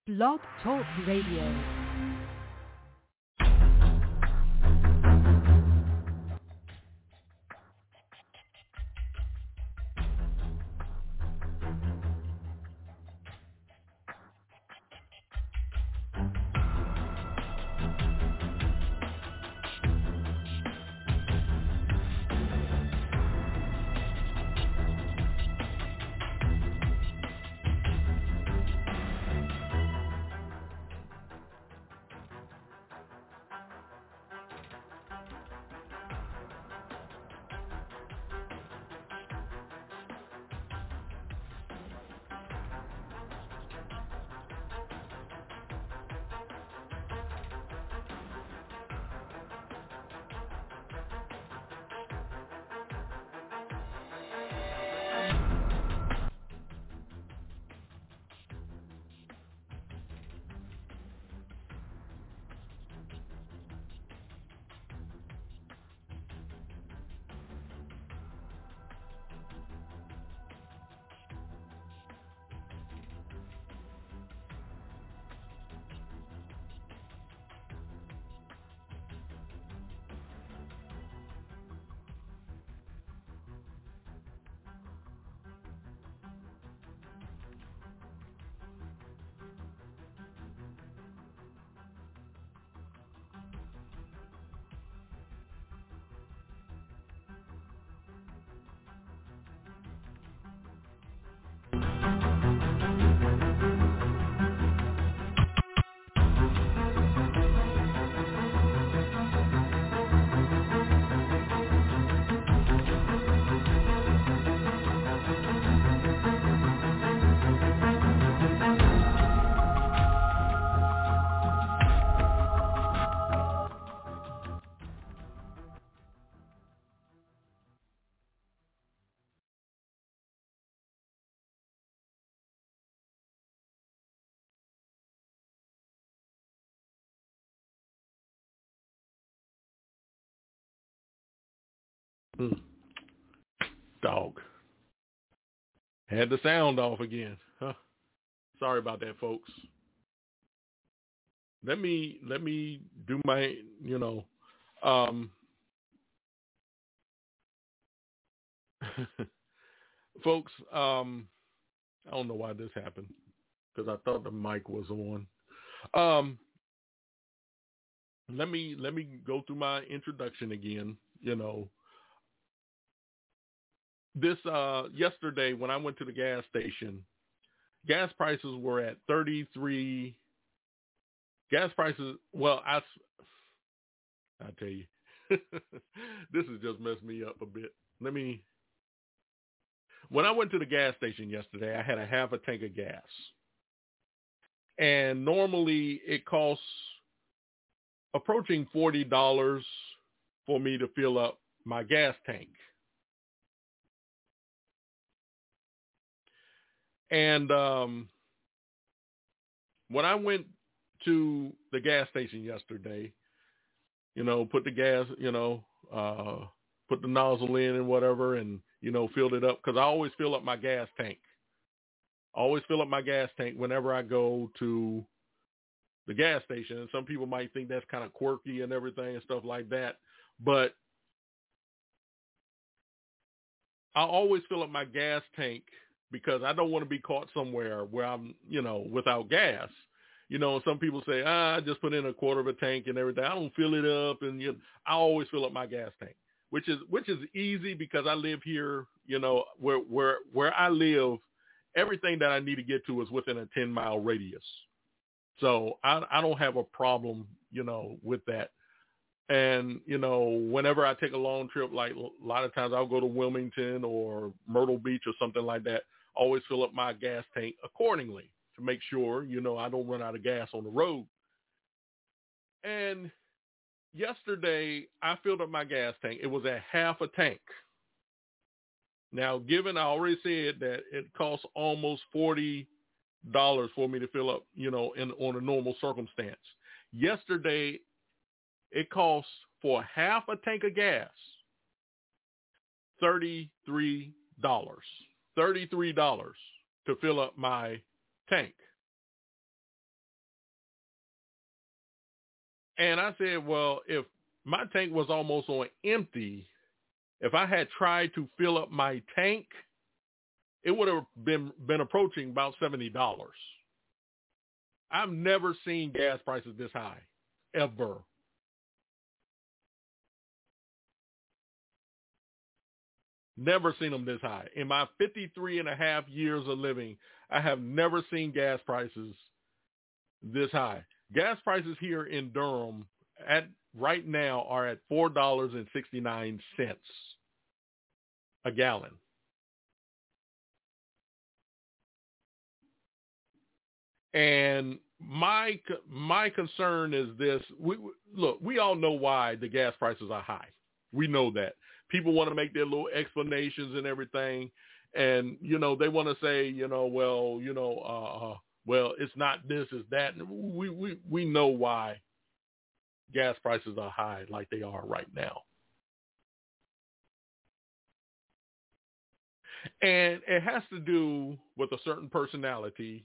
Blog Talk Radio. Dog. Had the sound off again. Huh. Sorry about that, folks. Let me do my, folks, I don't know why this happened because I thought the mic was on. Let me go through my introduction again, This yesterday when I went to the gas station, gas prices were at 33. Gas prices, well, I tell you, this has just messed me up a bit. When I went to the gas station yesterday, I had a half a tank of gas. And normally it costs approaching $40 for me to fill up my gas tank. And when I went to the gas station yesterday, put the gas, put the nozzle in and whatever and, filled it up because I always fill up my gas tank. I always fill up my gas tank whenever I go to the gas station. And some people might think that's kind of quirky and everything and stuff like that. But I always fill up my gas tank because I don't want to be caught somewhere where I'm, without gas. Some people say, I just put in a quarter of a tank and everything. I don't fill it up. And I always fill up my gas tank, which is easy because I live here, where I live, everything that I need to get to is within a 10-mile radius. So I don't have a problem, with that. And, whenever I take a long trip, like a lot of times I'll go to Wilmington or Myrtle Beach or something like that, always fill up my gas tank accordingly to make sure, I don't run out of gas on the road. And yesterday I filled up my gas tank. It was at half a tank. Now, given I already said that it costs almost $40 for me to fill up, on a normal circumstance. Yesterday, it costs for half a tank of gas, $33. $33 to fill up my tank. And I said, well, if my tank was almost on empty, if I had tried to fill up my tank, it would have been approaching about $70. I've never seen gas prices this high, ever. Never seen them this high. In my 53 and a half years of living, I have never seen gas prices this high. Gas prices here in Durham right now are at $4.69 a gallon. And my concern is this. We all know why the gas prices are high. We know that. People want to make their little explanations and everything. And, they want to say, well, it's not this, it's that. And we know why gas prices are high like they are right now. And it has to do with a certain personality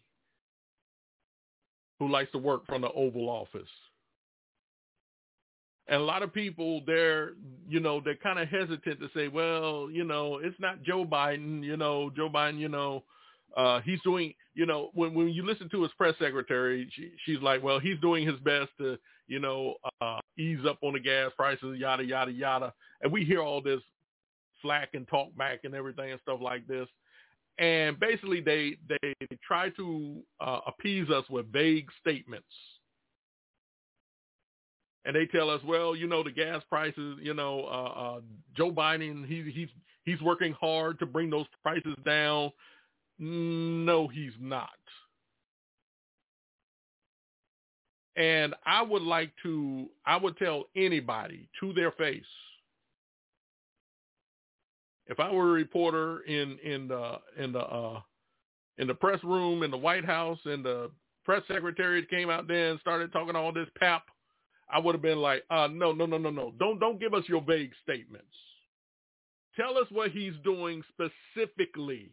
who likes to work from the Oval Office. And a lot of people, they're kind of hesitant to say, well, it's not Joe Biden, Joe Biden, he's doing, when you listen to his press secretary, she's like, well, he's doing his best to, ease up on the gas prices, yada, yada, yada. And we hear all this flack and talk back and everything and stuff like this. And basically they try to appease us with vague statements. And they tell us, well, the gas prices, Joe Biden, he's working hard to bring those prices down. No, he's not. And I would tell anybody to their face, if I were a reporter in the press room in the White House and the press secretary came out there and started talking all this pap, I would have been like, no. Don't give us your vague statements. Tell us what he's doing specifically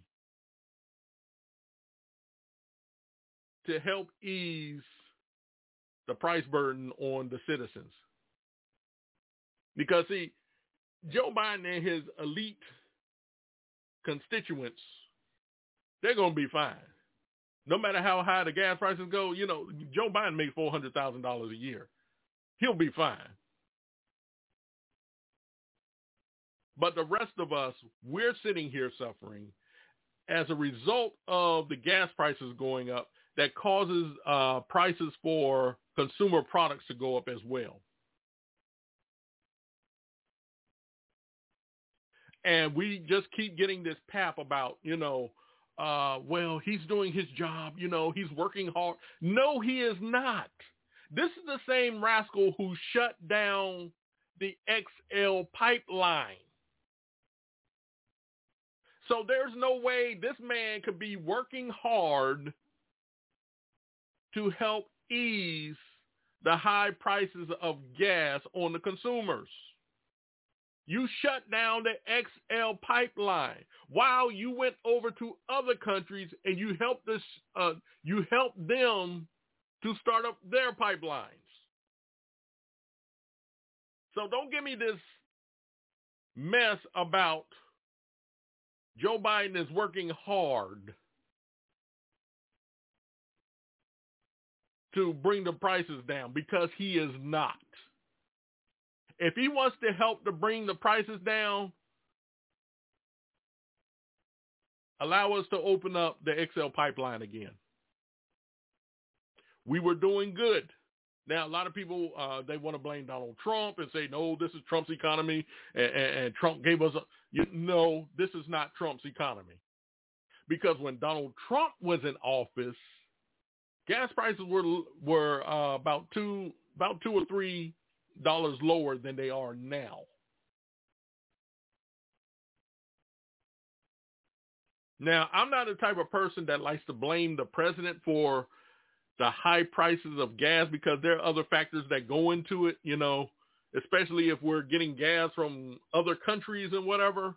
to help ease the price burden on the citizens. Because, see, Joe Biden and his elite constituents, they're going to be fine. No matter how high the gas prices go, Joe Biden makes $400,000 a year. He'll be fine. But the rest of us, we're sitting here suffering as a result of the gas prices going up that causes prices for consumer products to go up as well. And we just keep getting this pap about, well, he's doing his job, he's working hard. No, he is not. This is the same rascal who shut down the XL pipeline. So there's no way this man could be working hard to help ease the high prices of gas on the consumers. You shut down the XL pipeline while you went over to other countries and you helped them to start up their pipelines. So don't give me this mess about Joe Biden is working hard to bring the prices down, because he is not. If he wants to help to bring the prices down, allow us to open up the XL pipeline again. We were doing good. Now, a lot of people, they want to blame Donald Trump and say, no, this is Trump's economy, and Trump gave us no, this is not Trump's economy. Because when Donald Trump was in office, gas prices were about $2 or $3 lower than they are now. Now, I'm not the type of person that likes to blame the president for the high prices of gas, because there are other factors that go into it, especially if we're getting gas from other countries and whatever.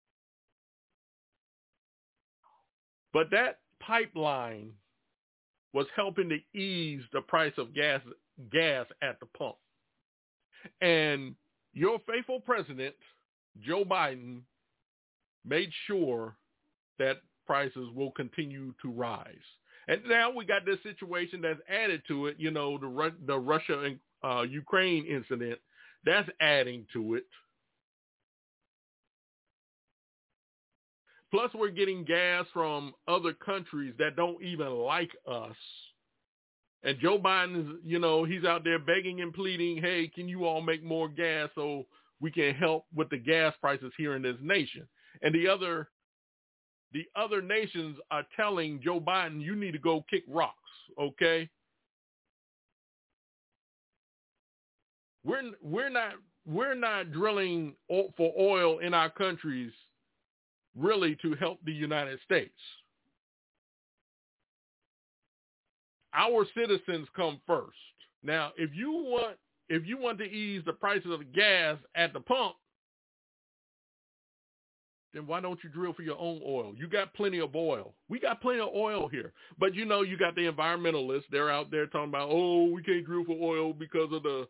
But that pipeline was helping to ease the price of gas at the pump. And your faithful president, Joe Biden, made sure that prices will continue to rise. And now we got this situation that's added to it, the Russia and Ukraine incident, that's adding to it. Plus, we're getting gas from other countries that don't even like us. And Joe Biden is, he's out there begging and pleading, hey, can you all make more gas so we can help with the gas prices here in this nation? And the other nations are telling Joe Biden, you need to go kick rocks, okay? We're not drilling for oil in our countries really to help the United States. Our citizens come first. Now, if you want to ease the prices of the gas at the pump, then why don't you drill for your own oil? You got plenty of oil. We got plenty of oil here. But you got the environmentalists. They're out there talking about, we can't drill for oil because of the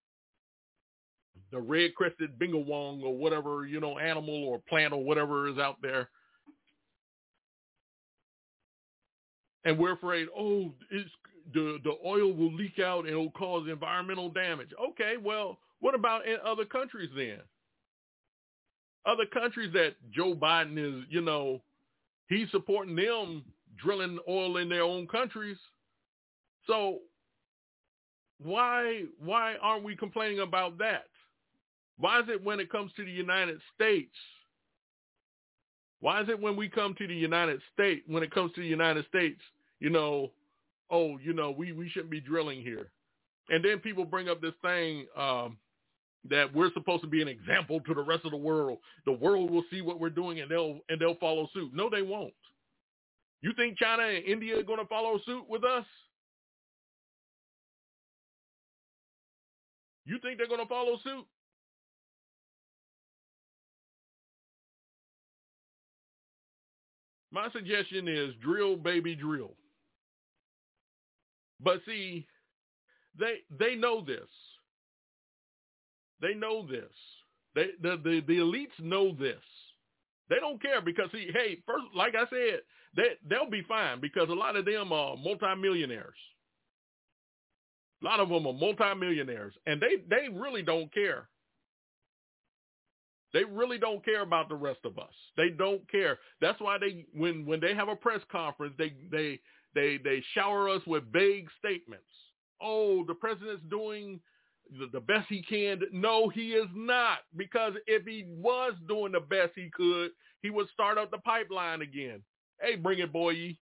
red-crested bingawong or whatever, animal or plant or whatever is out there. And we're afraid, it's the oil will leak out and it'll cause environmental damage. Okay, well, what about in other countries then? Other countries that Joe Biden is, he's supporting them drilling oil in their own countries. So why aren't we complaining about that? Why is it when it comes to the United States? Why is it when we come to the United States, we shouldn't be drilling here? And then people bring up this thing that we're supposed to be an example to the rest of the world. The world will see what we're doing and they'll follow suit. No, they won't. You think China and India are going to follow suit with us? You think they're going to follow suit? My suggestion is drill, baby, drill. But see, they know this. They know this. The elites know this. They don't care because, see, hey, first, like I said, they'll be fine because a lot of them are multimillionaires. A lot of them are multimillionaires, and they really don't care. They really don't care about the rest of us. They don't care. That's why when they have a press conference, they shower us with vague statements. Oh, the president's doing the best he can. No, he is not, because if he was doing the best he could, he would start up the pipeline again. Hey, bring it, boy.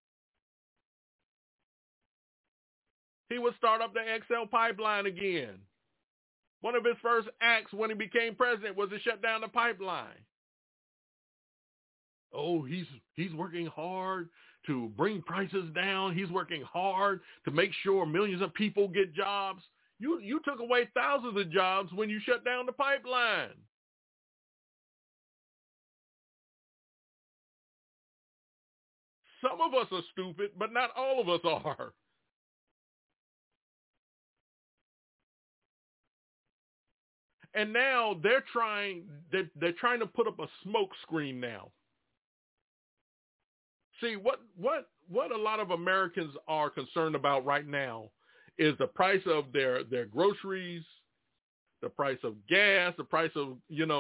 He would start up the XL pipeline again. One of his first acts when he became president was to shut down the pipeline. Oh, he's working hard to bring prices down. He's working hard to make sure millions of people get jobs. You took away thousands of jobs when you shut down the pipeline. Some of us are stupid, but not all of us are. And now they're trying to put up a smoke screen now. See, what a lot of Americans are concerned about right now is the price of their groceries, the price of gas, the price of,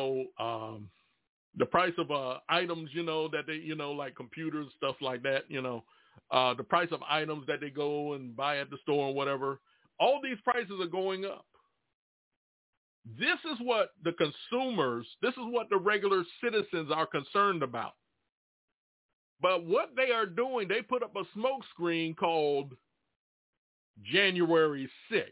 the price of items, that they, like computers, stuff like that, the price of items that they go and buy at the store or whatever. All these prices are going up. This is what the consumers, this is what the regular citizens are concerned about. But what they are doing, they put up a smoke screen called January 6th.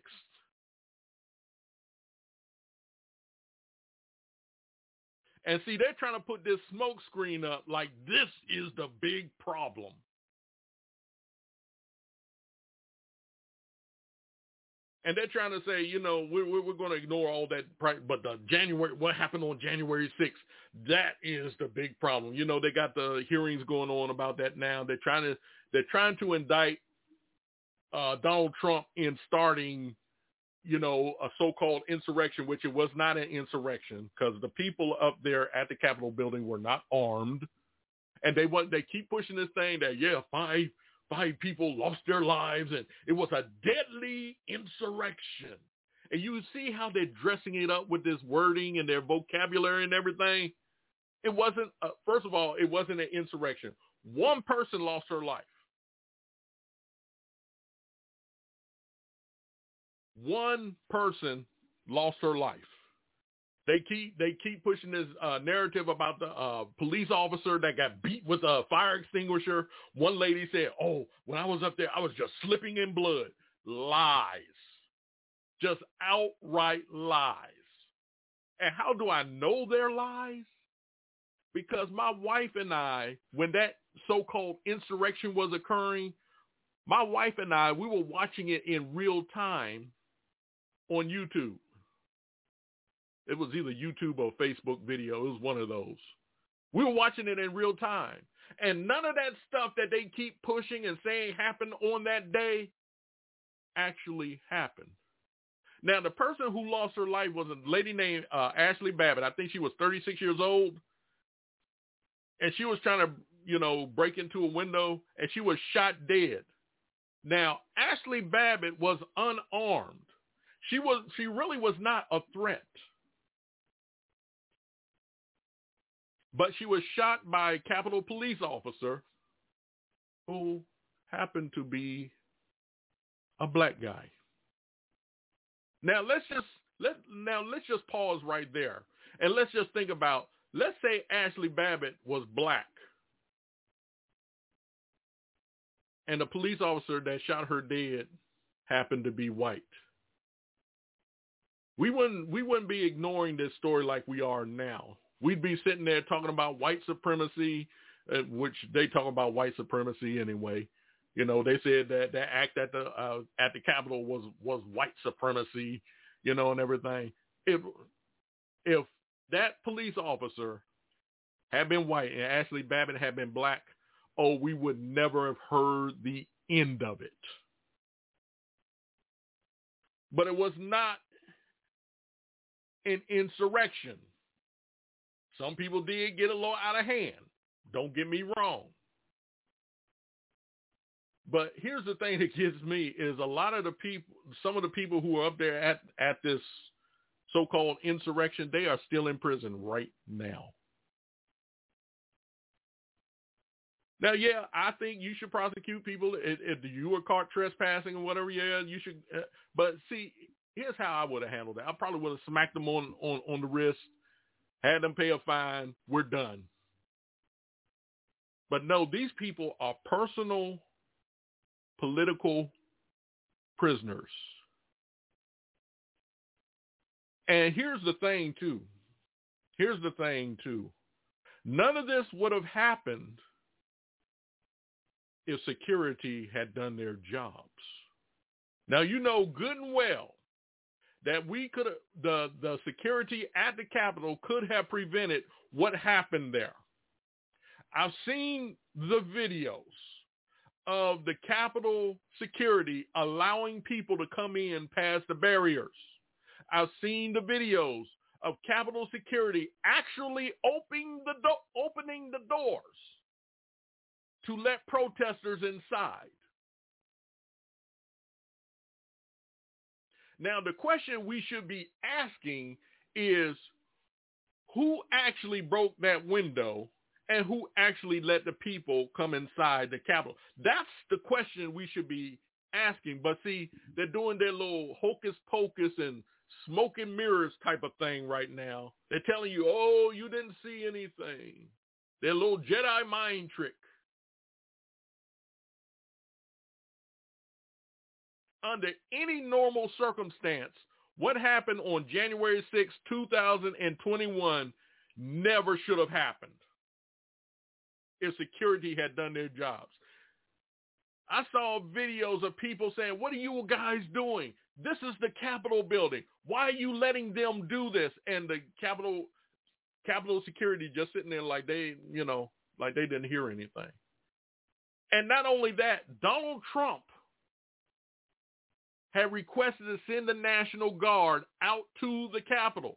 And see, they're trying to put this smoke screen up like this is the big problem. And they're trying to say, we're going to ignore all that, but what happened on January 6th, that is the big problem. They got the hearings going on about that now. They're trying to indict Donald Trump in starting, a so-called insurrection, which it was not an insurrection because the people up there at the Capitol building were not armed. And they keep pushing this thing that, five people lost their lives and it was a deadly insurrection. And you see how they're dressing it up with this wording and their vocabulary and everything. It wasn't, first of all, it wasn't an insurrection. One person lost her life. One person lost her life. They keep pushing this narrative about the police officer that got beat with a fire extinguisher. One lady said, "Oh, when I was up there, I was just slipping in blood." Lies. Just outright lies. And how do I know they're lies? Because my wife and I, when that so-called insurrection was occurring, my wife and I, we were watching it in real time on YouTube. It was either YouTube or Facebook video. It was one of those. We were watching it in real time. And none of that stuff that they keep pushing and saying happened on that day actually happened. Now, the person who lost her life was a lady named Ashley Babbitt. I think she was 36 years old. And she was trying to, break into a window, and she was shot dead. Now, Ashley Babbitt was unarmed. She really was not a threat. But she was shot by a Capitol police officer who happened to be a black guy. Now let's just pause right there and let's just think about, let's say Ashley Babbitt was black and the police officer that shot her dead happened to be white. We wouldn't be ignoring this story like we are now. We'd be sitting there talking about white supremacy, which they talk about white supremacy anyway. They said that act at the Capitol was white supremacy, and everything. If that police officer had been white and Ashley Babbitt had been black, we would never have heard the end of it. But it was not an insurrection. Some people did get a little out of hand. Don't get me wrong. But here's the thing that gets me is some of the people who are up there at this so-called insurrection, they are still in prison right now. Now, yeah, I think you should prosecute people if you were caught trespassing or whatever. Yeah, you should. But see, here's how I would have handled that. I probably would have smacked them on the wrist, had them pay a fine. We're done. But no, these people are personal political prisoners. And here's the thing, too. None of this would have happened if security had done their jobs. Now, you know good and well that the security at the Capitol could have prevented what happened there. I've seen the videos of the Capitol security allowing people to come in past the barriers. I've seen the videos of Capitol security actually opening the doors to let protesters inside. Now, the question we should be asking is, who actually broke that window and who actually let the people come inside the Capitol? That's the question we should be asking. But see, they're doing their little hocus pocus and smoke and mirrors type of thing right now. They're telling you, oh, you didn't see anything. Their little Jedi mind trick. Under any normal circumstance, what happened on January 6, 2021 never should have happened if security had done their jobs. I saw videos of people saying, what are you guys doing? This is the Capitol building. Why are you letting them do this? And the Capitol security just sitting there like they didn't hear anything. And not only that, Donald Trump had requested to send the National Guard out to the Capitol.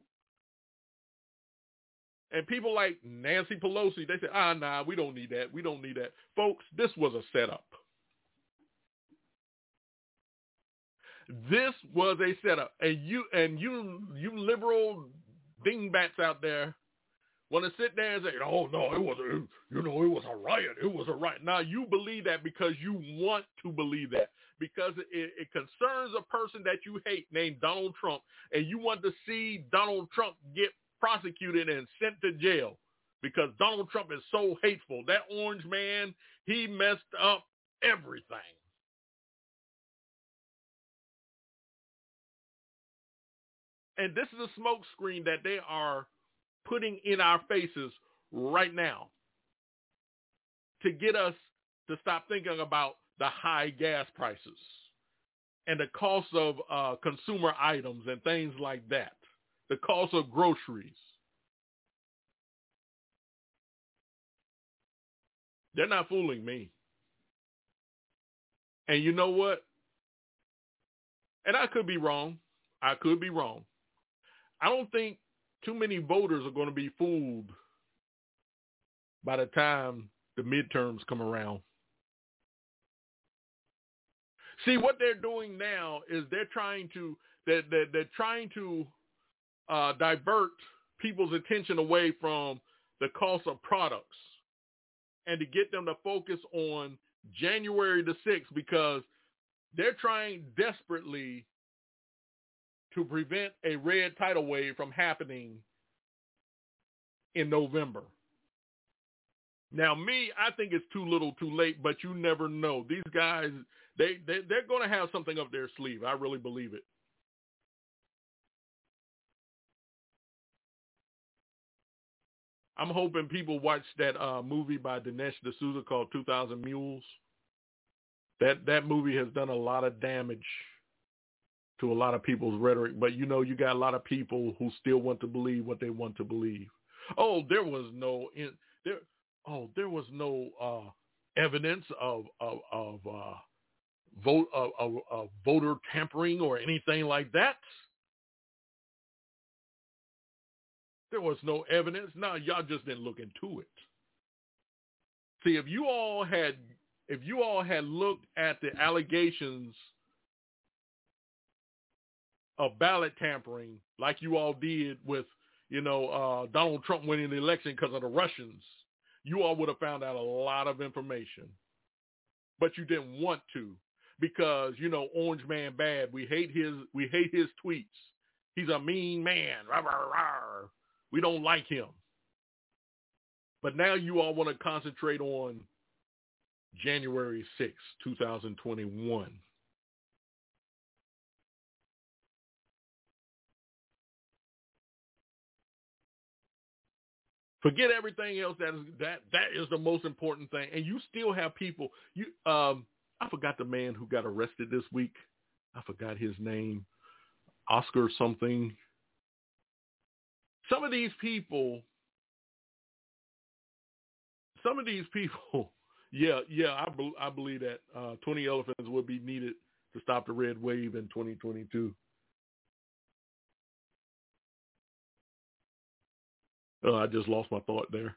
And people like Nancy Pelosi, they said, nah, we don't need that. We don't need that. Folks, this was a setup. This was a setup. And you liberal dingbats out there want to sit there and say, oh, no, it was a riot. It was a riot. Now, you believe that because you want to believe that, because it concerns a person that you hate named Donald Trump, and you want to see Donald Trump get prosecuted and sent to jail because Donald Trump is so hateful. That orange man, he messed up everything. And this is a smoke screen that they are putting in our faces right now to get us to stop thinking about the high gas prices and the cost of consumer items and things like that, the cost of groceries. They're not fooling me. And you know what? And I could be wrong. I don't think too many voters are going to be fooled by the time the midterms come around. See, what they're doing now is they're trying to divert people's attention away from the cost of products and to get them to focus on January the 6th, because they're trying desperately to prevent a red tidal wave from happening in November. Now, I think it's too little too late, but you never know. These guys, they're going to have something up their sleeve. I really believe it. I'm hoping people watch that movie by Dinesh D'Souza called 2,000 Mules. That movie has done a lot of damage to a lot of people's rhetoric, but you got a lot of people who still want to believe what they want to believe. There was no evidence of voter tampering or anything like that. There was no evidence. No, y'all just didn't look into it. See, if you all had looked at the allegations of ballot tampering like you all did with, Donald Trump winning the election because of the Russians, you all would have found out a lot of information. But you didn't want to because, Orange Man bad. We hate his tweets. He's a mean man. Rawr, rawr, rawr. We don't like him. But now you all want to concentrate on January 6, 2021. Forget everything else. That is the most important thing. And you still have people. I forgot the man who got arrested this week. I forgot his name. Oscar something. Some of these people. Yeah. I believe that 20 elephants would be needed to stop the red wave in 2022. I just lost my thought there.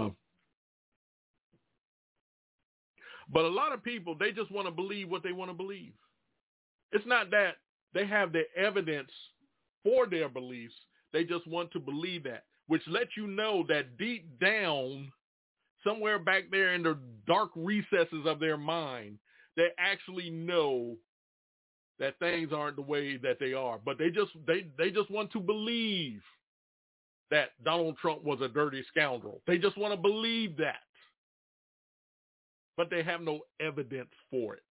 But a lot of people, they just want to believe what they want to believe. It's not that they have the evidence for their beliefs. They just want to believe that, which lets you know that deep down, somewhere back there in the dark recesses of their mind, they actually know that things aren't the way that they are. But they just want to believe that Donald Trump was a dirty scoundrel. They just want to believe that. But they have no evidence for it.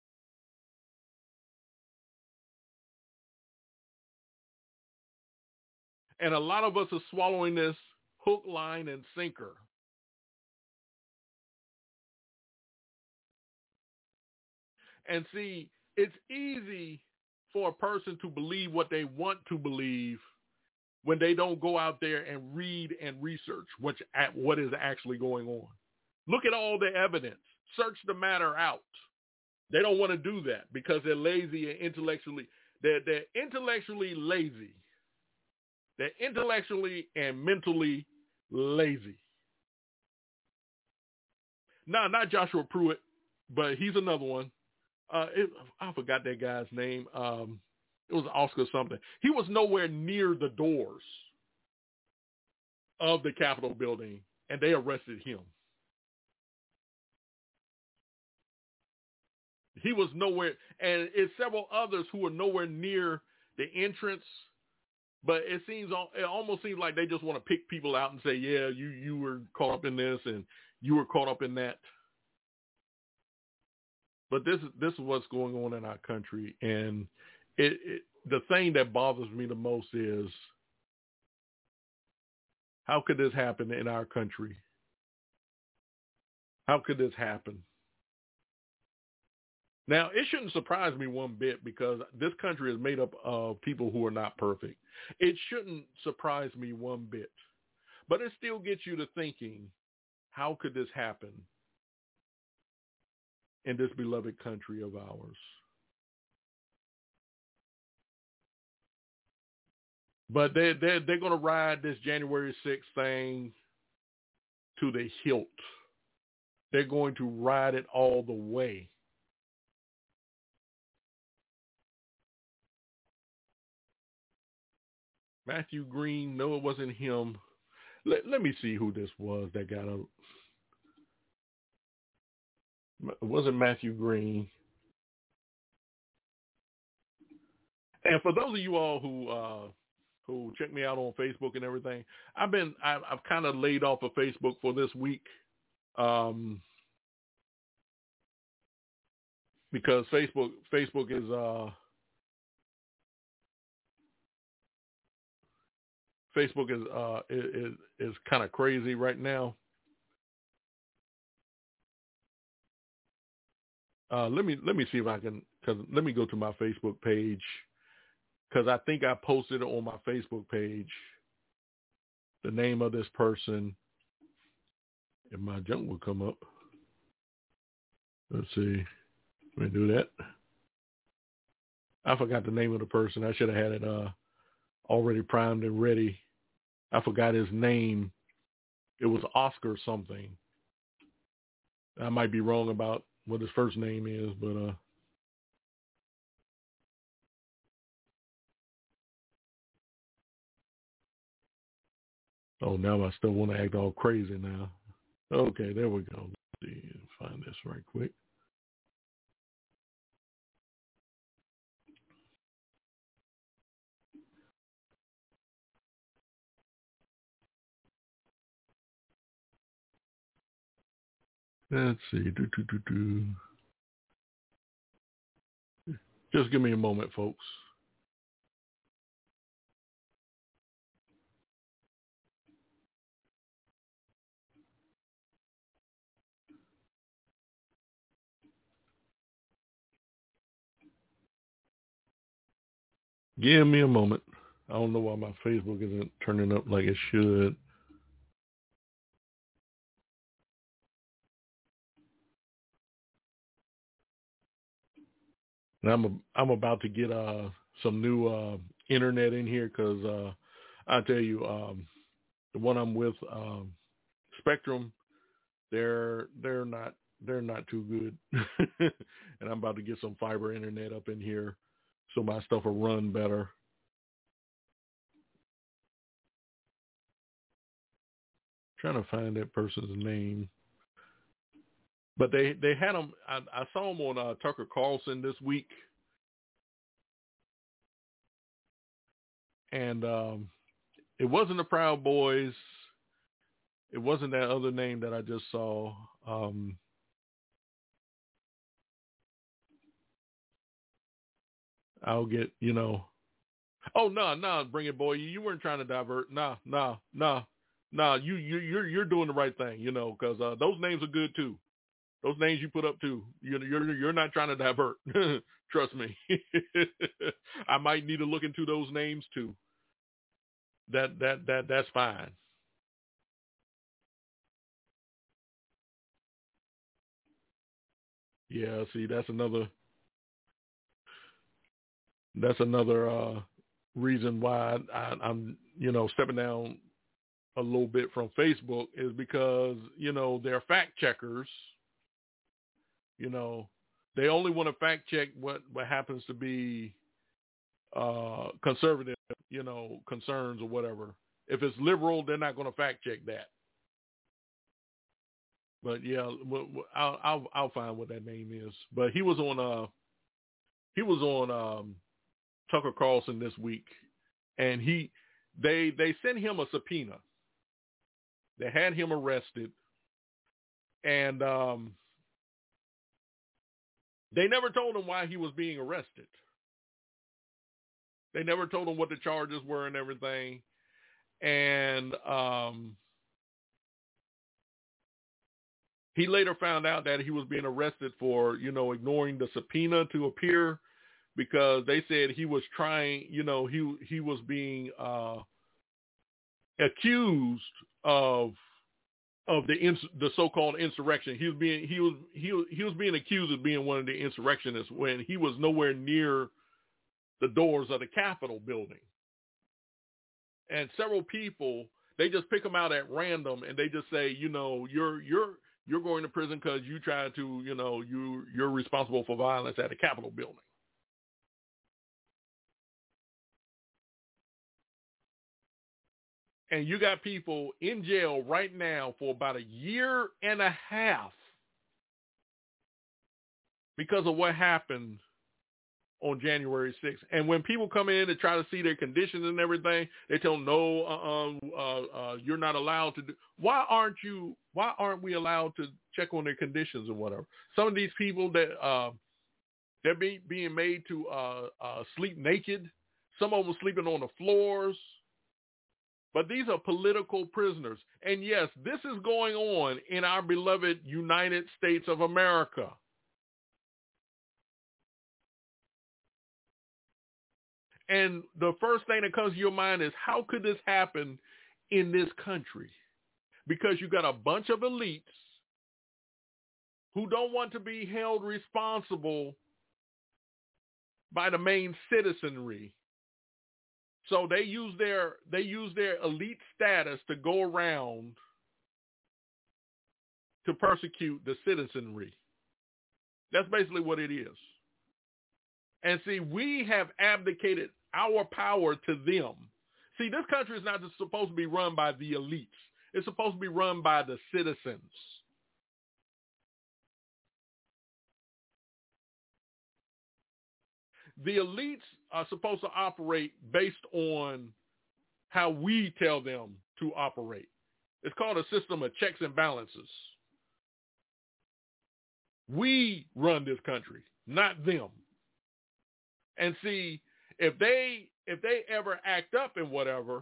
And a lot of us are swallowing this hook, line, and sinker. And see, it's easy for a person to believe what they want to believe when they don't go out there and read and research what is actually going on. Look at all the evidence. Search the matter out. They don't want to do that because they're lazy and intellectually. They're intellectually lazy. They're intellectually and mentally lazy. No, not Joshua Pruitt, but he's another one. I forgot that guy's name. It was Oscar something. He was nowhere near the doors of the Capitol building, and they arrested him. He was nowhere, and it's several others who were nowhere near the entrance. But it almost seems like they just want to pick people out and say, yeah, you were caught up in this and you were caught up in that. But this is what's going on in our country, and the thing that bothers me the most is, how could this happen in our country? How could this happen? Now, it shouldn't surprise me one bit because this country is made up of people who are not perfect. It shouldn't surprise me one bit. But it still gets you to thinking, how could this happen in this beloved country of ours? But they're going to ride this January 6th thing to the hilt. They're going to ride it all the way. Matthew Green, no, it wasn't him. Let me see who this was that got up. It wasn't Matthew Green. And for those of you all who check me out on Facebook and everything, I've kind of laid off of Facebook for this week, because Facebook is is kind of crazy right now. Let me see if I can, let me go to my Facebook page, because I think I posted it on my Facebook page, the name of this person, and my junk will come up. Let's see. Let me do that. I forgot the name of the person. I should have had it already primed and ready. I forgot his name. It was Oscar something. I might be wrong about what his first name is, but oh, now I still want to act all crazy now. Okay, there we go. Let's see, find this right quick. Let's see. Just give me a moment, folks. Give me a moment. I don't know why my Facebook isn't turning up like it should. And I'm about to get some new internet in here, because I tell you, the one I'm with, Spectrum, they're not too good. And I'm about to get some fiber internet up in here so my stuff will run better. Trying to find that person's name. But they had them. I saw them on Tucker Carlson this week, and it wasn't the Proud Boys. It wasn't that other name that I just saw. I'll get, Oh no, bring it, boy. You weren't trying to divert. No. You're doing the right thing, because those names are good too. Those names you put up too. You're not trying to divert. Trust me. I might need to look into those names too. That's fine. Yeah, see, that's another reason why I'm stepping down a little bit from Facebook is because they're fact checkers. They only want to fact check what happens to be conservative, concerns or whatever. If it's liberal, they're not going to fact check that. But yeah, I'll find what that name is. But he was on Tucker Carlson this week, and they sent him a subpoena. They had him arrested, and they never told him why he was being arrested. They never told him what the charges were and everything. And he later found out that he was being arrested for, ignoring the subpoena to appear, because they said he was trying, he was being accused of the so-called insurrection. He was being accused of being one of the insurrectionists when he was nowhere near the doors of the Capitol building. And several people, they just pick him out at random, and they just say, you're going to prison because you tried to, you're responsible for violence at the Capitol building. And you got people in jail right now for about a year and a half because of what happened on January 6th. And when people come in and try to see their conditions and everything, they tell them, no, you're not allowed to do. Why aren't we allowed to check on their conditions and whatever? Some of these people that they're being made to sleep naked. Some of them sleeping on the floors. But these are political prisoners. And yes, this is going on in our beloved United States of America. And the first thing that comes to your mind is, how could this happen in this country? Because you got a bunch of elites who don't want to be held responsible by the main citizenry. So they use their elite status to go around to persecute the citizenry. That's basically what it is. And see, we have abdicated our power to them. See, this country is not just supposed to be run by the elites. It's supposed to be run by the citizens. The elites are supposed to operate based on how we tell them to operate. It's called a system of checks and balances. We run this country, not them. And see, if they ever act up and whatever,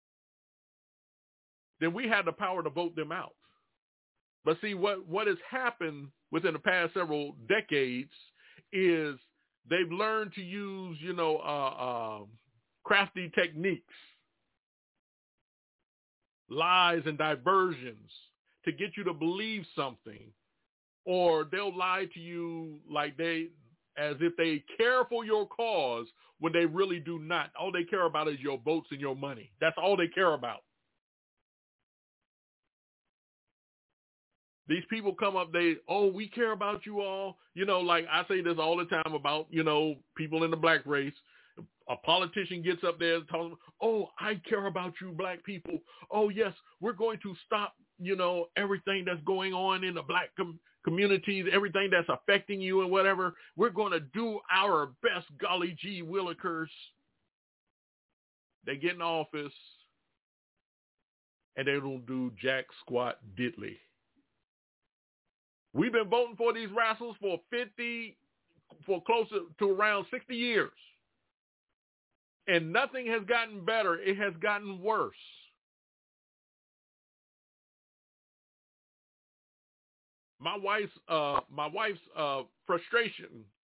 then we have the power to vote them out. But see, what has happened within the past several decades is they've learned to use, crafty techniques, lies and diversions to get you to believe something, or they'll lie to you as if they care for your cause when they really do not. All they care about is your votes and your money. That's all they care about. These people come up, we care about you all. Like I say this all the time about, people in the black race. A politician gets up there and talks, I care about you black people. Oh, yes, we're going to stop, everything that's going on in the black communities, everything that's affecting you and whatever. We're going to do our best, golly gee willikers. They get in office and they don't do jack squat diddly. We've been voting for these rascals for closer to around 60 years. And nothing has gotten better. It has gotten worse. My wife's frustration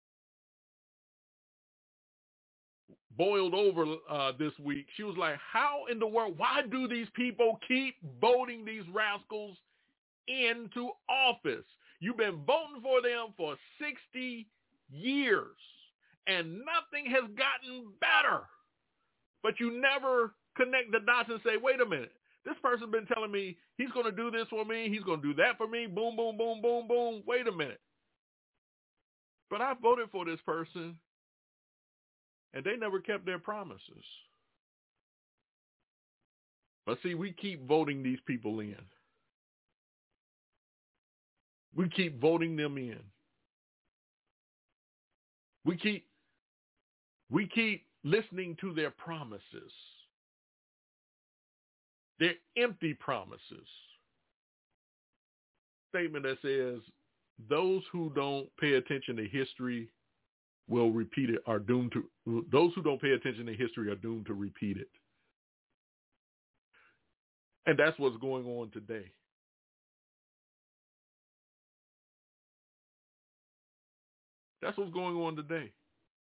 boiled over this week. She was like, how in the world, why do these people keep voting these rascals into office? You've been voting for them for 60 years, and nothing has gotten better. But you never connect the dots and say, wait a minute, this person's been telling me he's going to do this for me, he's going to do that for me, boom, boom, boom, boom, boom. Wait a minute. But I voted for this person, and they never kept their promises. But see, we keep voting these people in. We keep voting them in. We keep listening to their promises. They're empty promises. Statement that says, those who don't pay attention to history will repeat it, are doomed to, those who don't pay attention to history are doomed to repeat it. And that's what's going on today. That's what's going on today.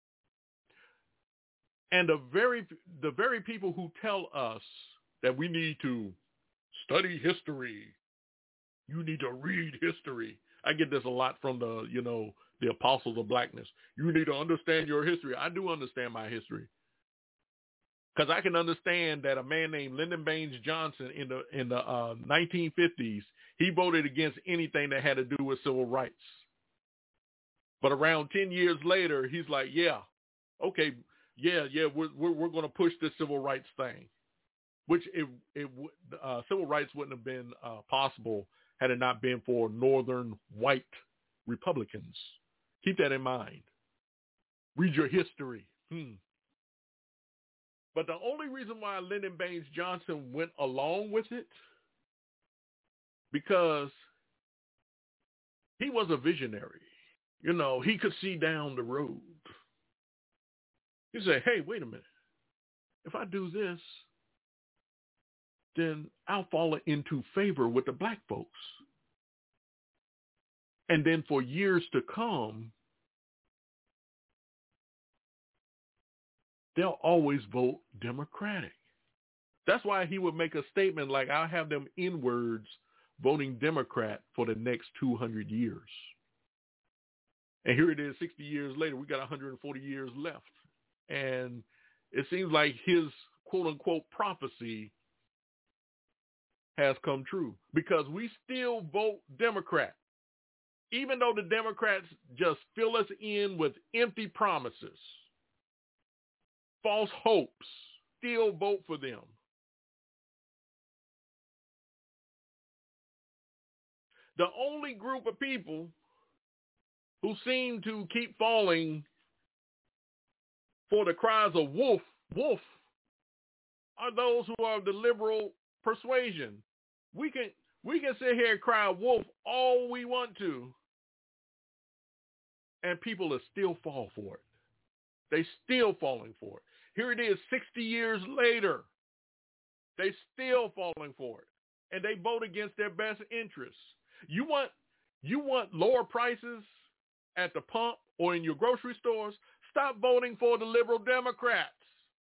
And the very people who tell us that we need to study history, you need to read history. I get this a lot from the apostles of blackness. You need to understand your history. I do understand my history. Because I can understand that a man named Lyndon Baines Johnson in the 1950s, he voted against anything that had to do with civil rights. But around 10 years later, he's like, we're going to push this civil rights thing, which civil rights wouldn't have been possible had it not been for northern white Republicans. Keep that in mind. Read your history. But the only reason why Lyndon Baines Johnson went along with it, because he was a visionary. He could see down the road. He said, hey, wait a minute. If I do this, then I'll fall into favor with the black folks. And then for years to come, they'll always vote Democratic. That's why he would make a statement like, I'll have them N-words voting Democrat for the next 200 years. And here it is, 60 years later, we got 140 years left. And it seems like his quote-unquote prophecy has come true because we still vote Democrat. Even though the Democrats just fill us in with empty promises, false hopes, still vote for them. The only group of people who seem to keep falling for the cries of wolf, wolf, are those who are of the liberal persuasion. We can sit here and cry wolf all we want to, and people will still fall for it. They still falling for it. Here it is, 60 years later. They still falling for it, and they vote against their best interests. You want lower prices at the pump or in your grocery stores? Stop voting for the liberal Democrats.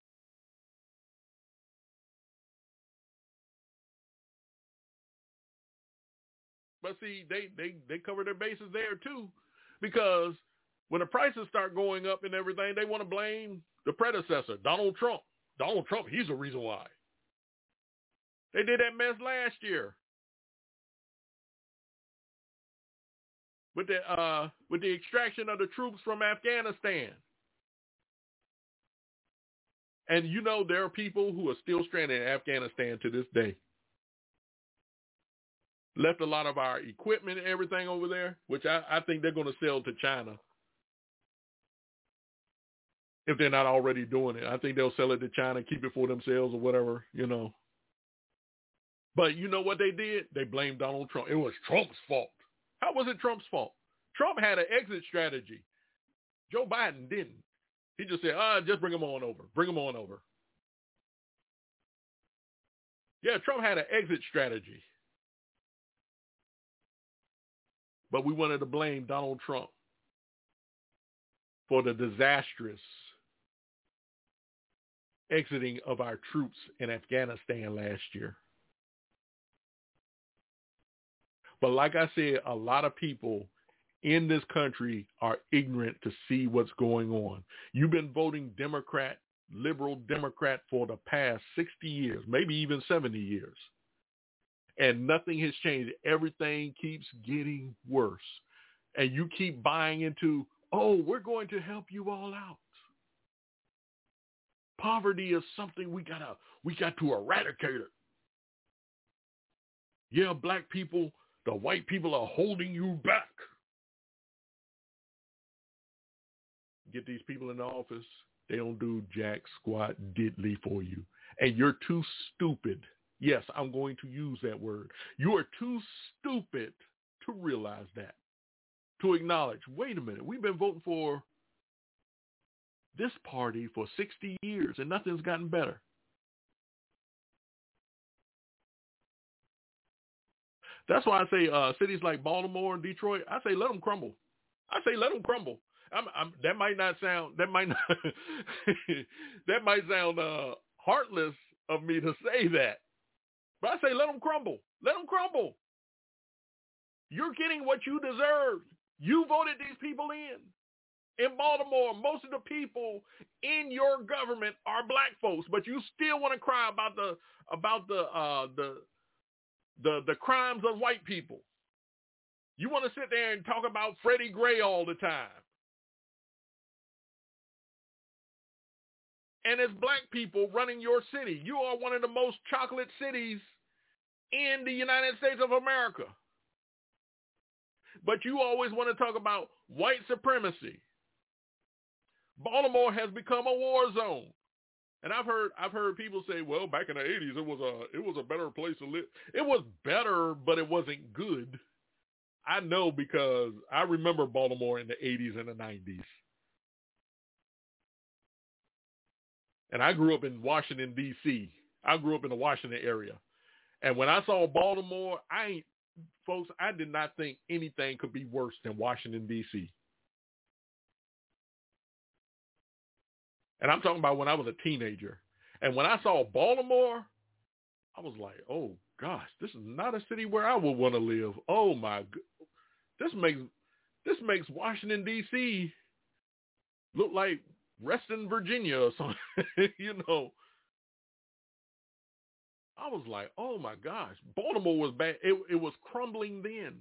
But see, they cover their bases there too, because when the prices start going up and everything, they want to blame the predecessor, Donald Trump. Donald Trump, he's the reason why. They did that mess last year with the extraction of the troops from Afghanistan. And there are people who are still stranded in Afghanistan to this day. Left a lot of our equipment and everything over there, which I think they're going to sell to China. If they're not already doing it. I think they'll sell it to China, keep it for themselves or whatever, But you know what they did? They blamed Donald Trump. It was Trump's fault. How was it Trump's fault? Trump had an exit strategy. Joe Biden didn't. He just said, just bring them on over. Bring them on over. Yeah, Trump had an exit strategy. But we wanted to blame Donald Trump for the disastrous exiting of our troops in Afghanistan last year. But like I said, a lot of people in this country are ignorant to see what's going on. You've been voting Democrat, liberal Democrat for the past 60 years, maybe even 70 years. And nothing has changed. Everything keeps getting worse. And you keep buying into, oh, we're going to help you all out. Poverty is something we got to eradicate it. Yeah, black people, the white people are holding you back. Get these people in the office, they don't do jack squat diddly for you. And you're too stupid. Yes, I'm going to use that word. You are too stupid to realize that, to acknowledge, wait a minute, we've been voting for this party for 60 years and nothing's gotten better. That's why I say cities like Baltimore and Detroit, I say let them crumble. I say let them crumble. That might sound heartless of me to say that, but I say let them crumble. Let them crumble. You're getting what you deserve. You voted these people in. In Baltimore, most of the people in your government are black folks, but you still want to cry about the crimes of white people. You want to sit there and talk about Freddie Gray all the time. And it's black people running your city. You are one of the most chocolate cities in the United States of America. But you always want to talk about white supremacy. Baltimore has become a war zone. And I've heard people say, well, back in the 80s, it was a better place to live. It was better, but it wasn't good. I know because I remember Baltimore in the 80s and the 90s. And I grew up in Washington, D.C. I grew up in the Washington area. And when I saw Baltimore, I did not think anything could be worse than Washington, D.C. And I'm talking about when I was a teenager. And when I saw Baltimore, I was like, oh, gosh, this is not a city where I would want to live. Oh, my God. This makes Washington, D.C. look like Reston, Virginia or something, you know. I was like, oh, my gosh. Baltimore was bad. It was crumbling then.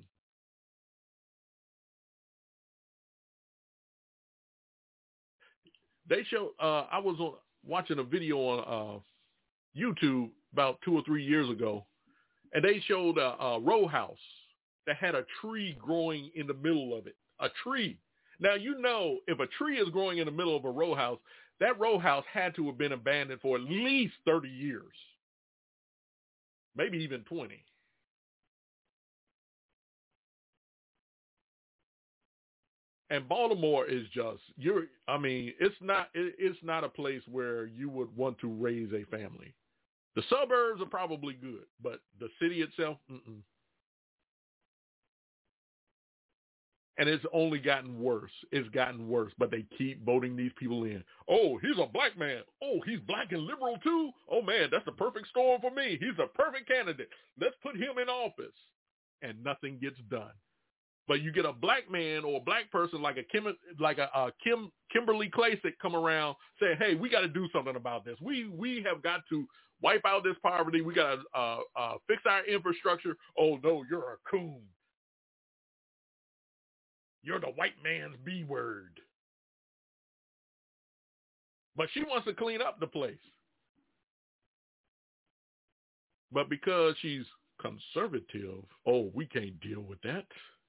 They showed, I was watching a video on YouTube about 2 or 3 years ago, and they showed a row house that had a tree growing in the middle of it. A tree. Now, you know, if a tree is growing in the middle of a row house, that row house had to have been abandoned for at least 30 years, maybe even 20. And Baltimore is just, it's not a place where you would want to raise a family. The suburbs are probably good, but the city itself, And it's only gotten worse. It's gotten worse, but they keep voting these people in. Oh, he's a black man. Oh, he's black and liberal too. Oh man, that's the perfect storm for me. He's a perfect candidate. Let's put him in office. And nothing gets done. But you get a black man or a black person like a Kimberly Klacik come around saying, hey, we got to do something about this. We have got to wipe out this poverty. We got to fix our infrastructure. Oh, no, you're a coon. You're the white man's B word. But she wants to clean up the place. But because she's conservative, oh, we can't deal with that.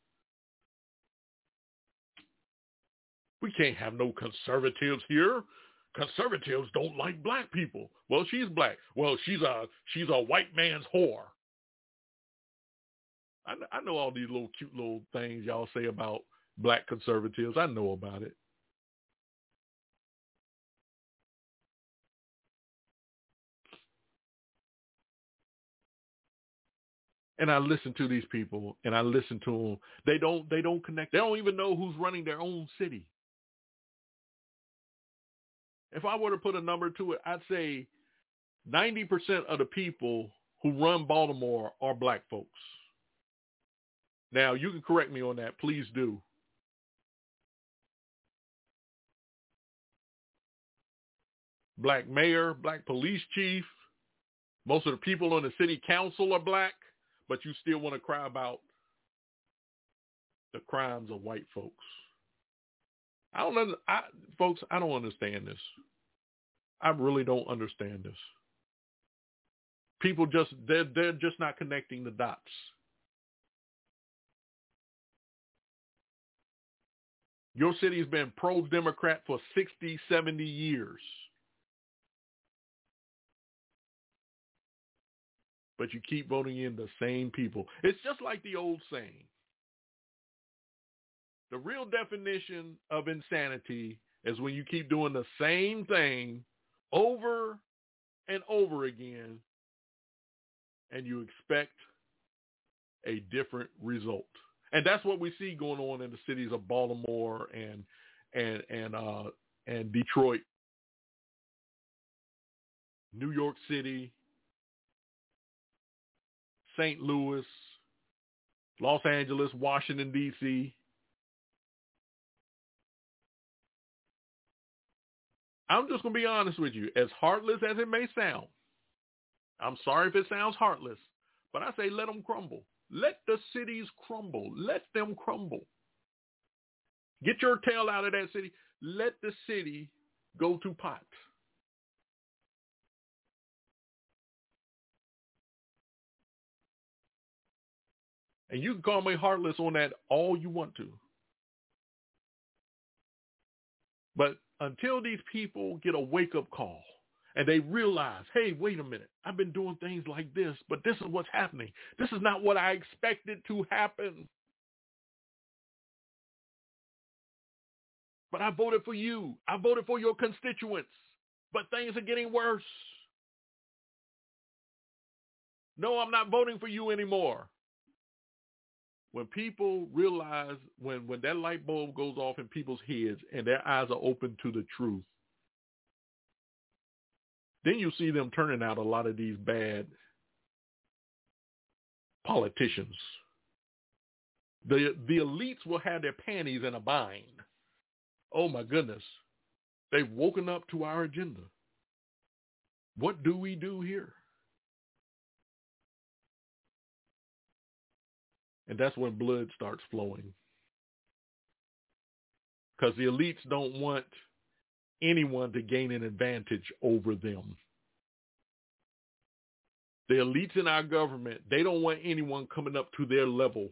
We can't have no conservatives here. Conservatives don't like black people. Well, she's black. Well, she's a white man's whore. I know all these little cute little things y'all say about black conservatives. I know about it. And I listen to these people, and I listen to them. They don't connect. They don't even know who's running their own city. If I were to put a number to it, I'd say 90% of the people who run Baltimore are black folks. Now, you can correct me on that. Please do. Black mayor, black police chief. Most of the people on the city council are black, but you still want to cry about the crimes of white folks. Folks, I don't understand this. I really don't understand this. People they're just not connecting the dots. Your city has been pro-Democrat for 60, 70 years. But you keep voting in the same people. It's just like the old saying. The real definition of insanity is when you keep doing the same thing over and over again, and you expect a different result. And that's what we see going on in the cities of Baltimore and Detroit, New York City, St. Louis, Los Angeles, Washington, D.C. I'm just going to be honest with you. As heartless as it may sound, I'm sorry if it sounds heartless, but I say let them crumble. Let the cities crumble. Let them crumble. Get your tail out of that city. Let the city go to pot. And you can call me heartless on that all you want to. But until these people get a wake-up call and they realize, hey, wait a minute, I've been doing things like this, but this is what's happening. This is not what I expected to happen. But I voted for you. I voted for your constituents. But things are getting worse. No, I'm not voting for you anymore. When people realize, when that light bulb goes off in people's heads and their eyes are open to the truth, then you see them turning out a lot of these bad politicians. The elites will have their panties in a bind. Oh, my goodness. They've woken up to our agenda. What do we do here? And that's when blood starts flowing. Because the elites don't want anyone to gain an advantage over them. The elites in our government, they don't want anyone coming up to their level,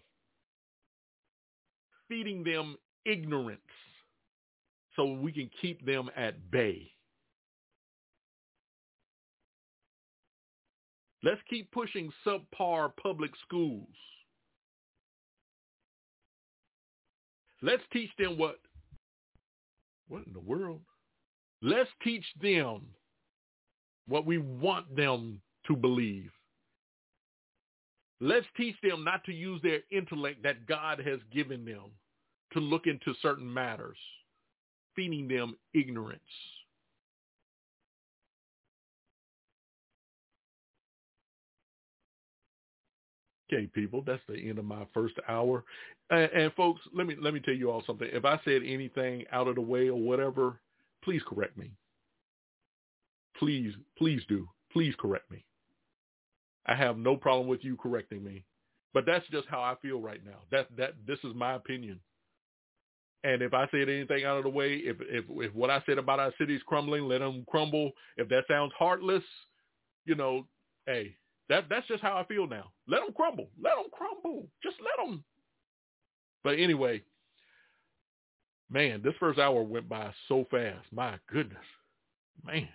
feeding them ignorance so we can keep them at bay. Let's keep pushing subpar public schools. Let's teach them what in the world? Let's teach them what we want them to believe. Let's teach them not to use their intellect that God has given them to look into certain matters, feeding them ignorance. Okay, people, that's the end of my first hour. And folks, let me tell you all something. If I said anything out of the way or whatever, please correct me. Please do. Please correct me. I have no problem with you correcting me. But that's just how I feel right now. This is my opinion. And if I said anything out of the way, if what I said about our cities crumbling, let them crumble. If that sounds heartless, hey, that's just how I feel now. Let them crumble. Let them crumble. Just let them. But anyway, man, this first hour went by so fast. My goodness, man.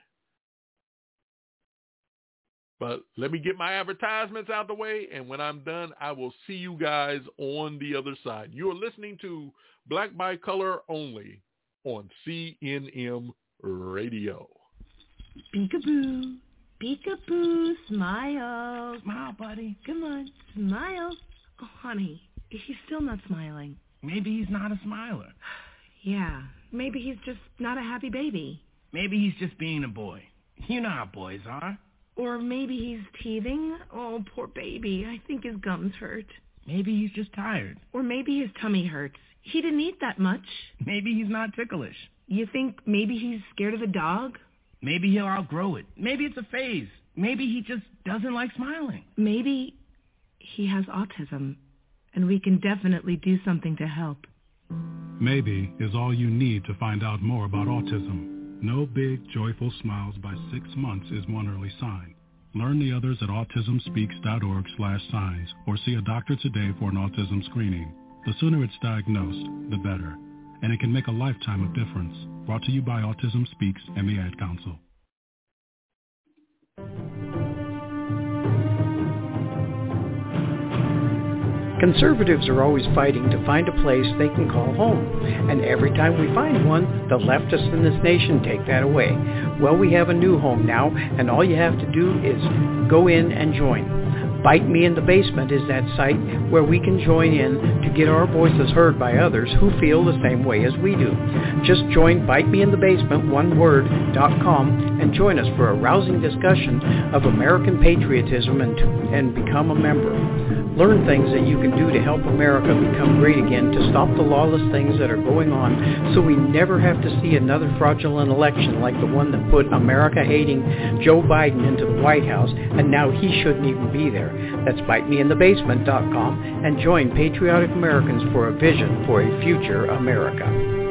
But let me get my advertisements out the way, and when I'm done, I will see you guys on the other side. You're listening to Black by Color Only on CNM Radio. Peekaboo. Peekaboo. Smile. Smile, buddy. Come on. Smile. Oh, honey, he's still not smiling. Maybe he's not a smiler. Yeah, maybe he's just not a happy baby. Maybe he's just being a boy. You know how boys are. Or maybe he's teething. Oh, poor baby. I think his gums hurt. Maybe he's just tired. Or maybe his tummy hurts. He didn't eat that much. Maybe he's not ticklish. You think maybe he's scared of the dog? Maybe he'll outgrow it. Maybe it's a phase. Maybe he just doesn't like smiling. Maybe he has autism, and we can definitely do something to help. Maybe is all you need to find out more about autism. No big, joyful smiles by 6 months is one early sign. Learn the others at autismspeaks.org/signs or see a doctor today for an autism screening. The sooner it's diagnosed, the better. And it can make a lifetime of difference. Brought to you by Autism Speaks and the Ad Council. Conservatives are always fighting to find a place they can call home. And every time we find one, the leftists in this nation take that away. Well, we have a new home now, and all you have to do is go in and join. Bite Me in the Basement is that site where we can join in to get our voices heard by others who feel the same way as we do. Just join bitemeinthebasement.com and join us for a rousing discussion of American patriotism and become a member. Learn things that you can do to help America become great again, to stop the lawless things that are going on so we never have to see another fraudulent election like the one that put America-hating Joe Biden into the White House, and now he shouldn't even be there. That's bitemeinthebasement.com and join Patriotic Americans for a vision for a future America.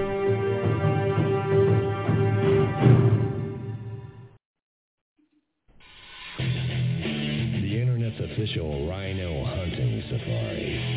The Internet's official rhino hunting safari.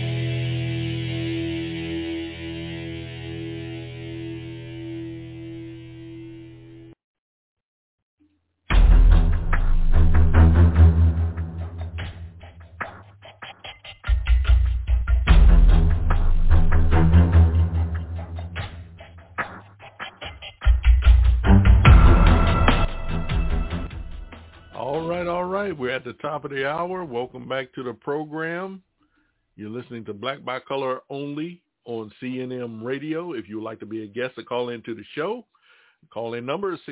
All right. We're at the top of the hour. Welcome back to the program. You're listening to Black by Color Only on CNM Radio. If you would like to be a guest or call into the show, call-in number is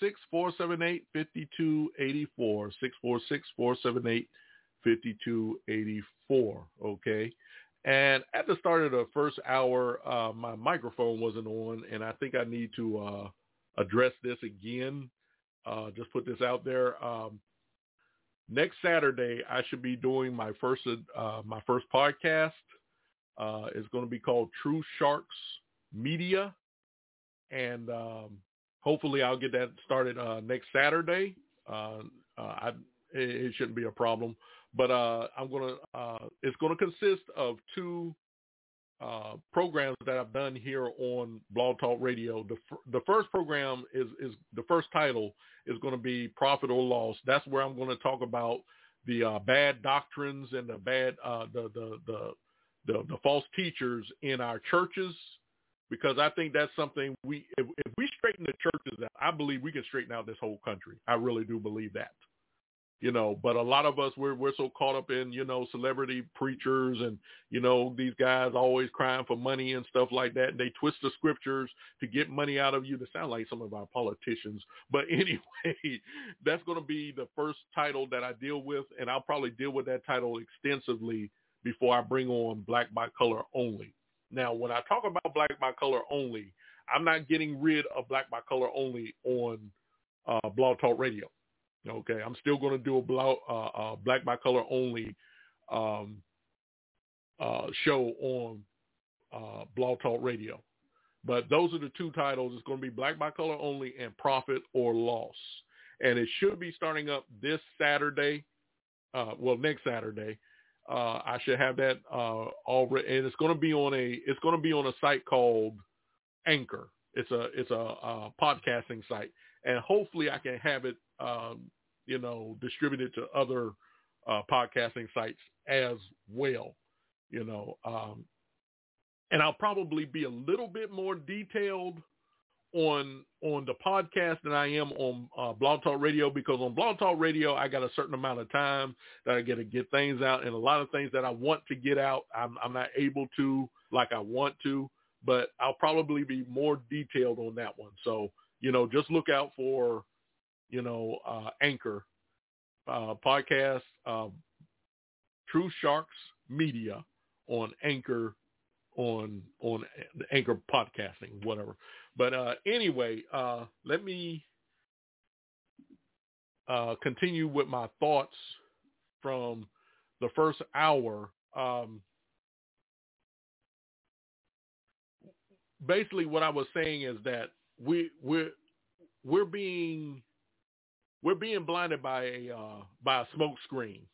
646-478-5284, 646-478-5284, okay? And at the start of the first hour, my microphone wasn't on, and I think I need to address this again. Just put this out there. Next Saturday, I should be doing my first podcast. It's going to be called True Sharks Media, and hopefully I'll get that started next Saturday. It shouldn't be a problem, but it's going to consist of two programs that I've done here on Blog Talk Radio. The first program is the first title is going to be Profit or Loss. That's where I'm going to talk about the bad doctrines and the bad the false teachers in our churches, because I think that's something if we straighten the churches out, I believe we can straighten out this whole country. I really do believe that. But a lot of us, we're so caught up in, celebrity preachers and, these guys always crying for money and stuff like that. And they twist the scriptures to get money out of you to sound like some of our politicians. But anyway, that's going to be the first title that I deal with. And I'll probably deal with that title extensively before I bring on Black by Color Only. Now, when I talk about Black by Color Only, I'm not getting rid of Black by Color Only on Blog Talk Radio. Okay, I'm still going to do a Black by Color Only show on Blog Talk Radio. But those are the two titles. It's going to be Black by Color Only and Profit or Loss. And it should be starting up this Saturday, next Saturday. I should have that already, and it's going to be on a site called Anchor. It's a podcasting site, and hopefully I can have it distributed to other podcasting sites as well. And I'll probably be a little bit more detailed on the podcast than I am on Blog Talk Radio, because on Blog Talk Radio, I got a certain amount of time that I got to get things out, and a lot of things that I want to get out, I'm not able to like I want to, but I'll probably be more detailed on that one. So, just look out for, Anchor podcast, True Sharks Media Anchor, on the Anchor podcasting, whatever. But anyway, let me continue with my thoughts from the first hour. Basically, what I was saying is that we're being blinded by a smoke screen.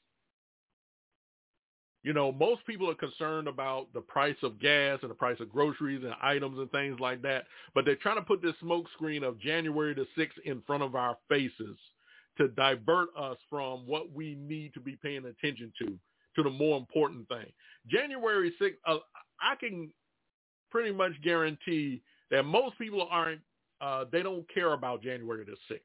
You know, most people are concerned about the price of gas and the price of groceries and items and things like that, but they're trying to put this smoke screen of January the 6th in front of our faces to divert us from what we need to be paying attention to the more important thing. January 6th, I can pretty much guarantee that most people aren't, they don't care about January the 6th.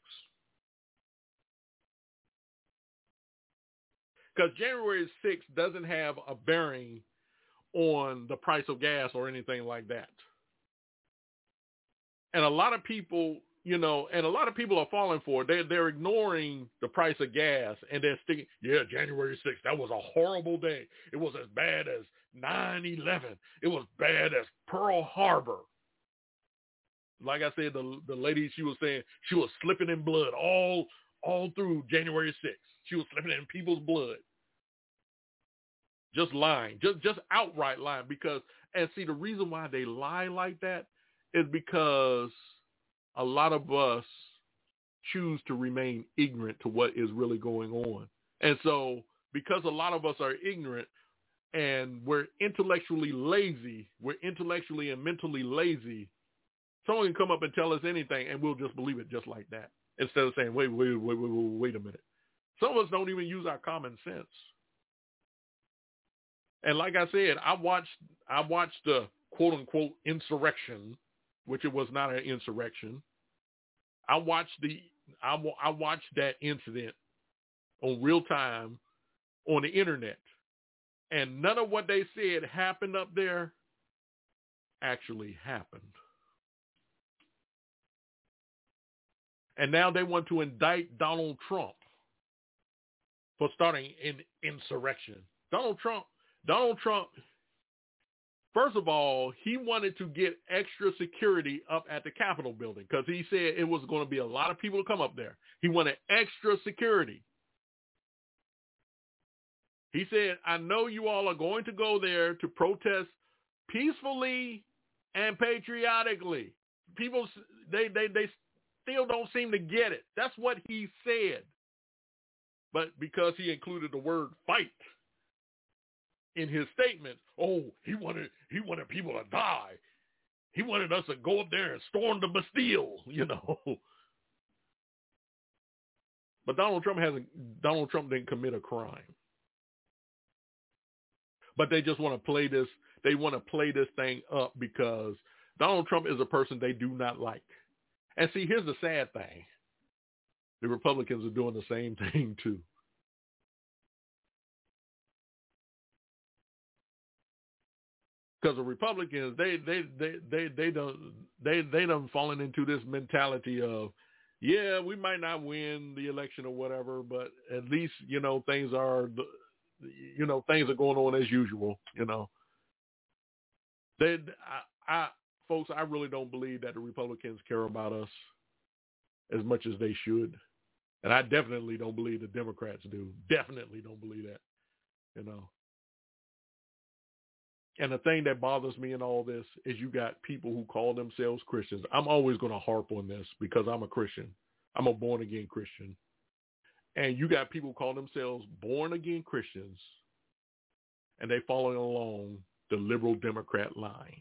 Because January 6th doesn't have a bearing on the price of gas or anything like that. And a lot of people, you know, are falling for it. They're ignoring the price of gas, and they're sticking, January 6th, that was a horrible day. It was as bad as 9/11. It was bad as Pearl Harbor. Like I said, the lady, she was saying she was slipping in blood all through January 6th. She was slipping in people's blood. Just lying. Just outright lying. And see, the reason why they lie like that is because a lot of us choose to remain ignorant to what is really going on. And so because a lot of us are ignorant and we're intellectually lazy, we're intellectually and mentally lazy, someone can come up and tell us anything and we'll just believe it just like that. Instead of saying, wait a minute. Some of us don't even use our common sense. And like I said, I watched the quote unquote insurrection, which it was not an insurrection. I watched that incident on real time on the internet. And none of what they said happened up there actually happened. And now they want to indict Donald Trump for starting an insurrection. Donald Trump, first of all, he wanted to get extra security up at the Capitol building because he said it was going to be a lot of people to come up there. He wanted extra security. He said, I know you all are going to go there to protest peacefully and patriotically. People, they still don't seem to get it. That's what he said. But because he included the word fight in his statement, he wanted people to die. He wanted us to go up there and storm the Bastille, you know. But Donald Trump didn't commit a crime. But they just want to play this. They want to play this thing up because Donald Trump is a person they do not like. And see, here's the sad thing. The Republicans are doing the same thing too. Because the Republicans, they done fallen into this mentality of, we might not win the election or whatever, but at least, things are going on as usual, Folks, I really don't believe that the Republicans care about us as much as they should. And I definitely don't believe the Democrats do. Definitely don't believe that, And the thing that bothers me in all this is you got people who call themselves Christians. I'm always going to harp on this because I'm a Christian. I'm a born-again Christian. And you got people who call themselves born-again Christians, and they following along the liberal Democrat line.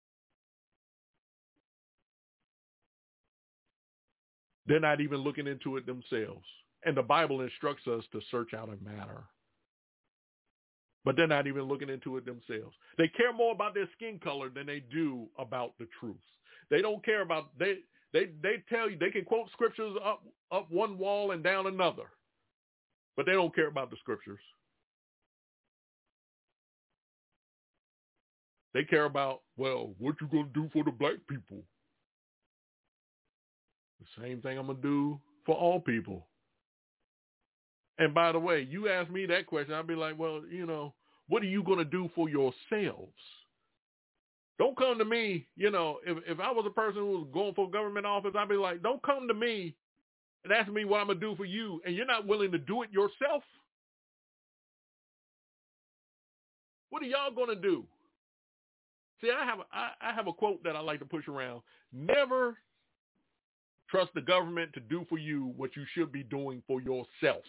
They're not even looking into it themselves. And the Bible instructs us to search out a matter. But they're not even looking into it themselves. They care more about their skin color than they do about the truth. They don't care about, they tell you, they can quote scriptures up one wall and down another. But they don't care about the scriptures. They care about, what you going to do for the black people? The same thing I'm going to do for all people. And by the way, you ask me that question, I'd be like, What are you going to do for yourselves? Don't come to me, if I was a person who was going for government office, I'd be like, don't come to me and ask me what I'm going to do for you, and you're not willing to do it yourself. What are y'all going to do? See, I have a quote that I like to push around. Never trust the government to do for you what you should be doing for yourself.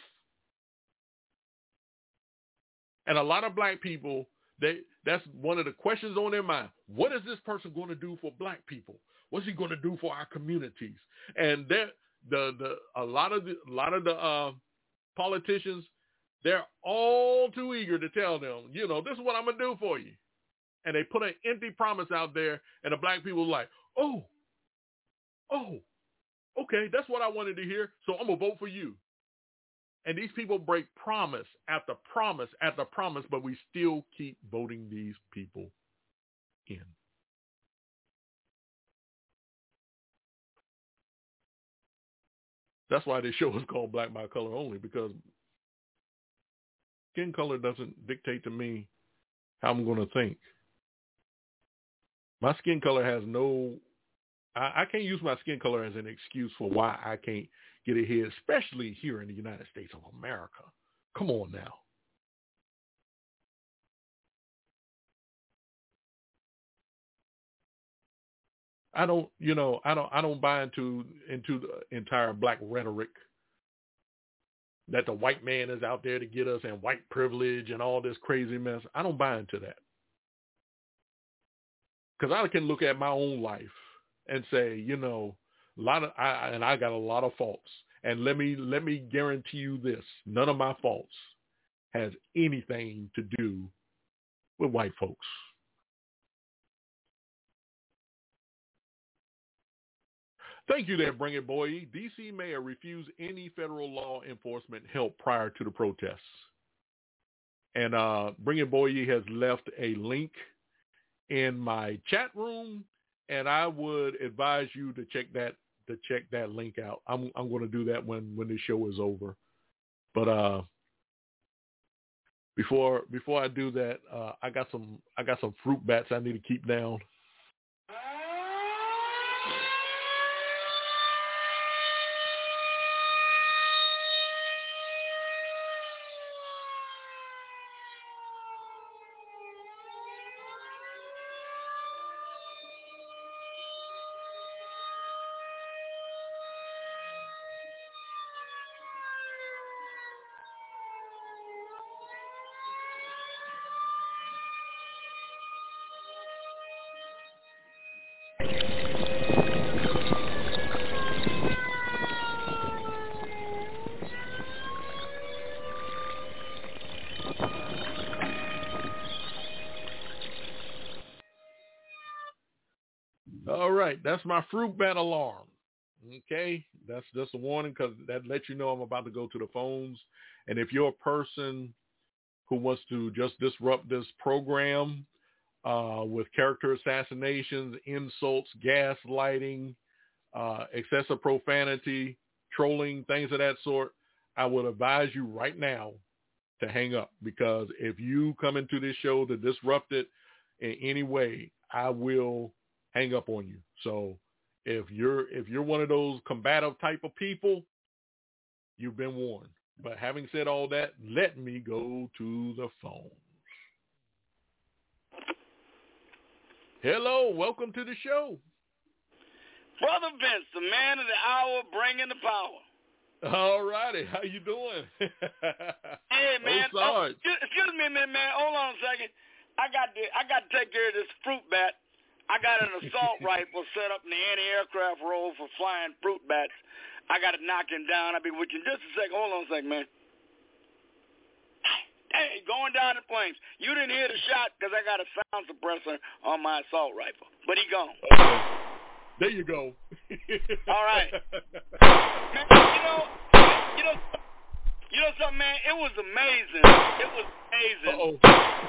And a lot of black people, that's one of the questions on their mind. What is this person going to do for black people? What's he going to do for our communities? And a lot of the politicians, they're all too eager to tell them, this is what I'm going to do for you. And they put an empty promise out there, and the black people are like, oh, okay, that's what I wanted to hear, so I'm going to vote for you. And these people break promise after promise after promise, but we still keep voting these people in. That's why this show is called Black by Color Only, because skin color doesn't dictate to me how I'm going to think. My skin color has I can't use my skin color as an excuse for why I can't get ahead, especially here in the United States of America. Come on now. I don't buy into the entire black rhetoric that the white man is out there to get us and white privilege and all this crazy mess. I don't buy into that. Because I can look at my own life and say, I got a lot of faults. And let me guarantee you this: none of my faults has anything to do with white folks. Thank you there, Bring It Boy. D.C. Mayor refused any federal law enforcement help prior to the protests. And Bring It Boy has left a link in my chat room, and I would advise you to check that link out. I'm going to do that when the show is over. But before I do that, I got some fruit bats I need to keep down. All right, that's my fruit bat alarm. Okay, that's just a warning because that lets you know I'm about to go to the phones. And if you're a person who wants to just disrupt this program with character assassinations, insults, gaslighting, excessive profanity, trolling, things of that sort, I would advise you right now to hang up, because if you come into this show to disrupt it in any way, I will hang up on you. So if you're one of those combative type of people, you've been warned. But having said all that, let me go to the phone. Hello, welcome to the show. Brother Vince, the man of the hour, bringing the power. All righty, how you doing? Hey, man. Excuse me a minute, man. Hold on a second. I got to take care of this fruit bat. I got an assault rifle set up in the anti-aircraft role for flying fruit bats. I got to knock him down. I'll be with you in just a second. Hold on a second, man. Hey, going down in flames. You didn't hear the shot because I got a sound suppressor on my assault rifle. But he gone. Okay. There you go. All right. Man, you know something, man? It was amazing. It was amazing.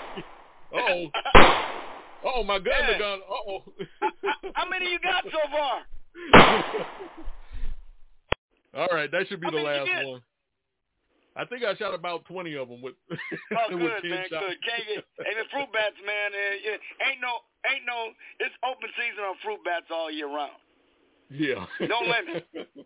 Uh-oh, my gun, yeah. The gun. Uh-oh. How many you got so far? All right, that should be the last one. I think I shot about 20 of them with. Oh, good, with 10 man, shots. good. Can't get, and the fruit bats, man. Ain't no. It's open season on fruit bats all year round. Yeah. No limit.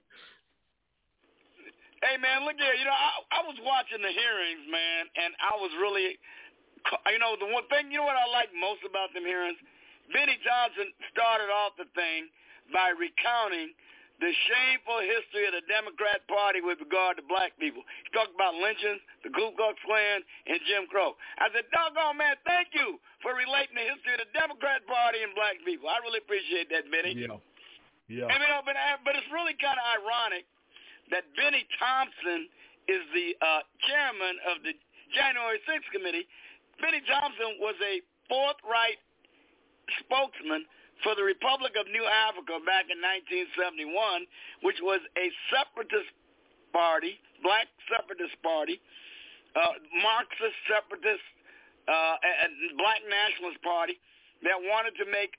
Hey, man, look here. I was watching the hearings, man, and I was really, the one thing, what I like most about them hearings? Benny Johnson started off the thing by recounting the shameful history of the Democrat Party with regard to black people. He talked about lynchings, the Ku Klux Klan, and Jim Crow. I said, doggone, man, thank you for relating the history of the Democrat Party and black people. I really appreciate that, Benny. Yeah. But it's really kind of ironic that Benny Thompson is the chairman of the January 6th committee. Benny Thompson was a forthright spokesman for the Republic of New Africa back in 1971, which was a separatist party, black separatist party, Marxist separatist, and black nationalist party that wanted to make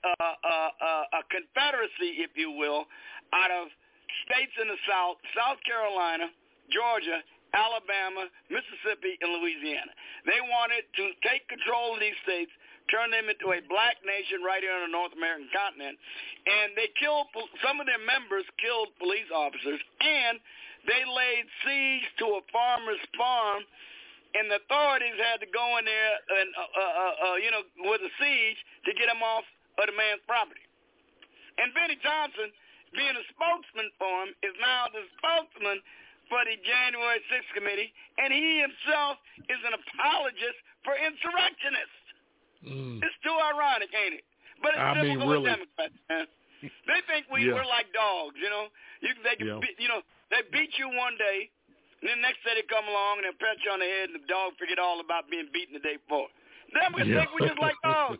a confederacy, if you will, out of states in the South, South Carolina, Georgia, Alabama, Mississippi, and Louisiana. They wanted to take control of these states, turn them into a black nation right here on the North American continent, and they killed, some of their members killed police officers, and they laid siege to a farmer's farm, and the authorities had to go in there and, with a siege to get him off of the man's property. And Benny Thompson, being a spokesman for him, is now the spokesman for the January 6th committee, and he himself is an apologist for insurrectionists. It's too ironic, ain't it? But it's typical of Democrats, man. They think we're like dogs, They beat you one day, and then next day they come along and they pat you on the head, and the dog forget all about being beaten the day before. Democrats think we're just like dogs.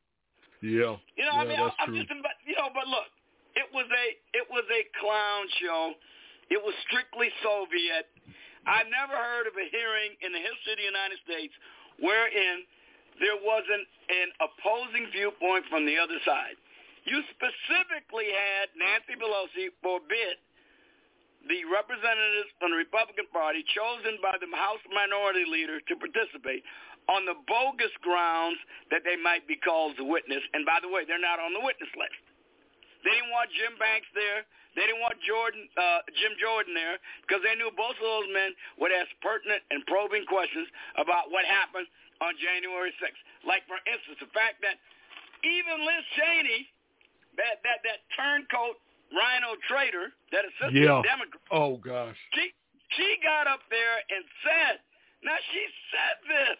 Yeah. That's true. But look, it was a clown show. It was strictly Soviet. I've never heard of a hearing in the history of the United States wherein there wasn't an opposing viewpoint from the other side. You specifically had Nancy Pelosi forbid the representatives from the Republican Party chosen by the House Minority Leader to participate on the bogus grounds that they might be called as a witness. And by the way, they're not on the witness list. They didn't want Jim Banks there. They didn't want Jim Jordan there because they knew both of those men would ask pertinent and probing questions about what happened on January 6th. Like, for instance, the fact that even Liz Cheney, that turncoat rhino traitor, that assistant Democrat. Oh, gosh. She got up there and said, now she said this,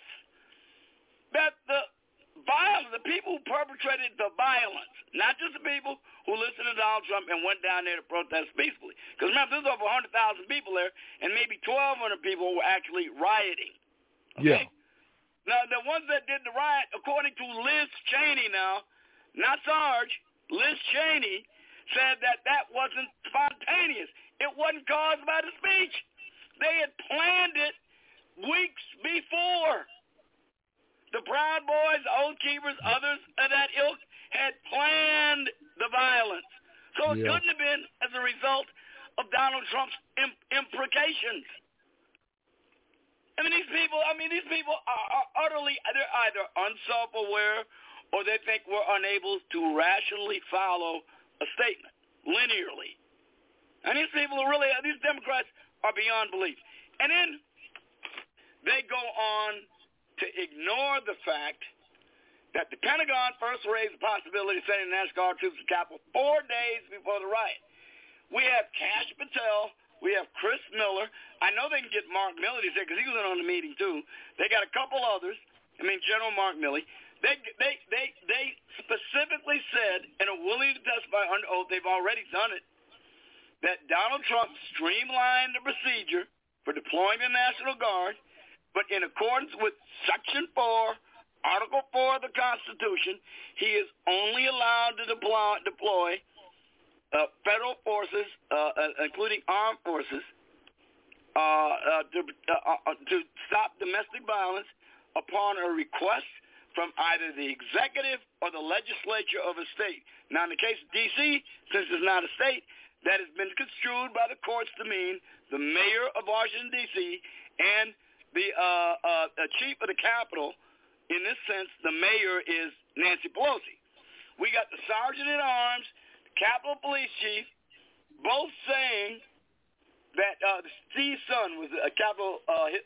that the people who perpetrated the violence, not just the people who listened to Donald Trump and went down there to protest peacefully. Because remember, there's over 100,000 people there, and maybe 1,200 people were actually rioting. Okay? Yeah. Now, the ones that did the riot, according to Liz Cheney now, not Sarge, Liz Cheney said that wasn't spontaneous. It wasn't caused by the speech. They had planned it weeks before. The Proud Boys, Oath Keepers, others of that ilk had planned the violence. So it couldn't have been as a result of Donald Trump's imprecations. These people are utterly, they're either unself-aware or they think we're unable to rationally follow a statement linearly. And these people are really, these Democrats are beyond belief. And then they go on to ignore the fact that the Pentagon first raised the possibility of sending National Guard troops to the Capitol 4 days before the riot. We have Kash Patel. We have Chris Miller. I know they can get Mark Milley there because he was in on the meeting too. They got a couple others. General Mark Milley. They specifically said and are willing to testify under oath, they've already done it, that Donald Trump streamlined the procedure for deploying the National Guard, but in accordance with Section 4, Article 4 of the Constitution, he is only allowed to deploy federal forces, including armed forces, to stop domestic violence upon a request from either the executive or the legislature of a state. Now, in the case of D.C., since it's not a state, that has been construed by the courts to mean the mayor of Washington, D.C., and the chief of the Capitol. In this sense, the mayor is Nancy Pelosi. We got the sergeant at arms, the Capitol Police Chief, both saying that Steve Son was a Capitol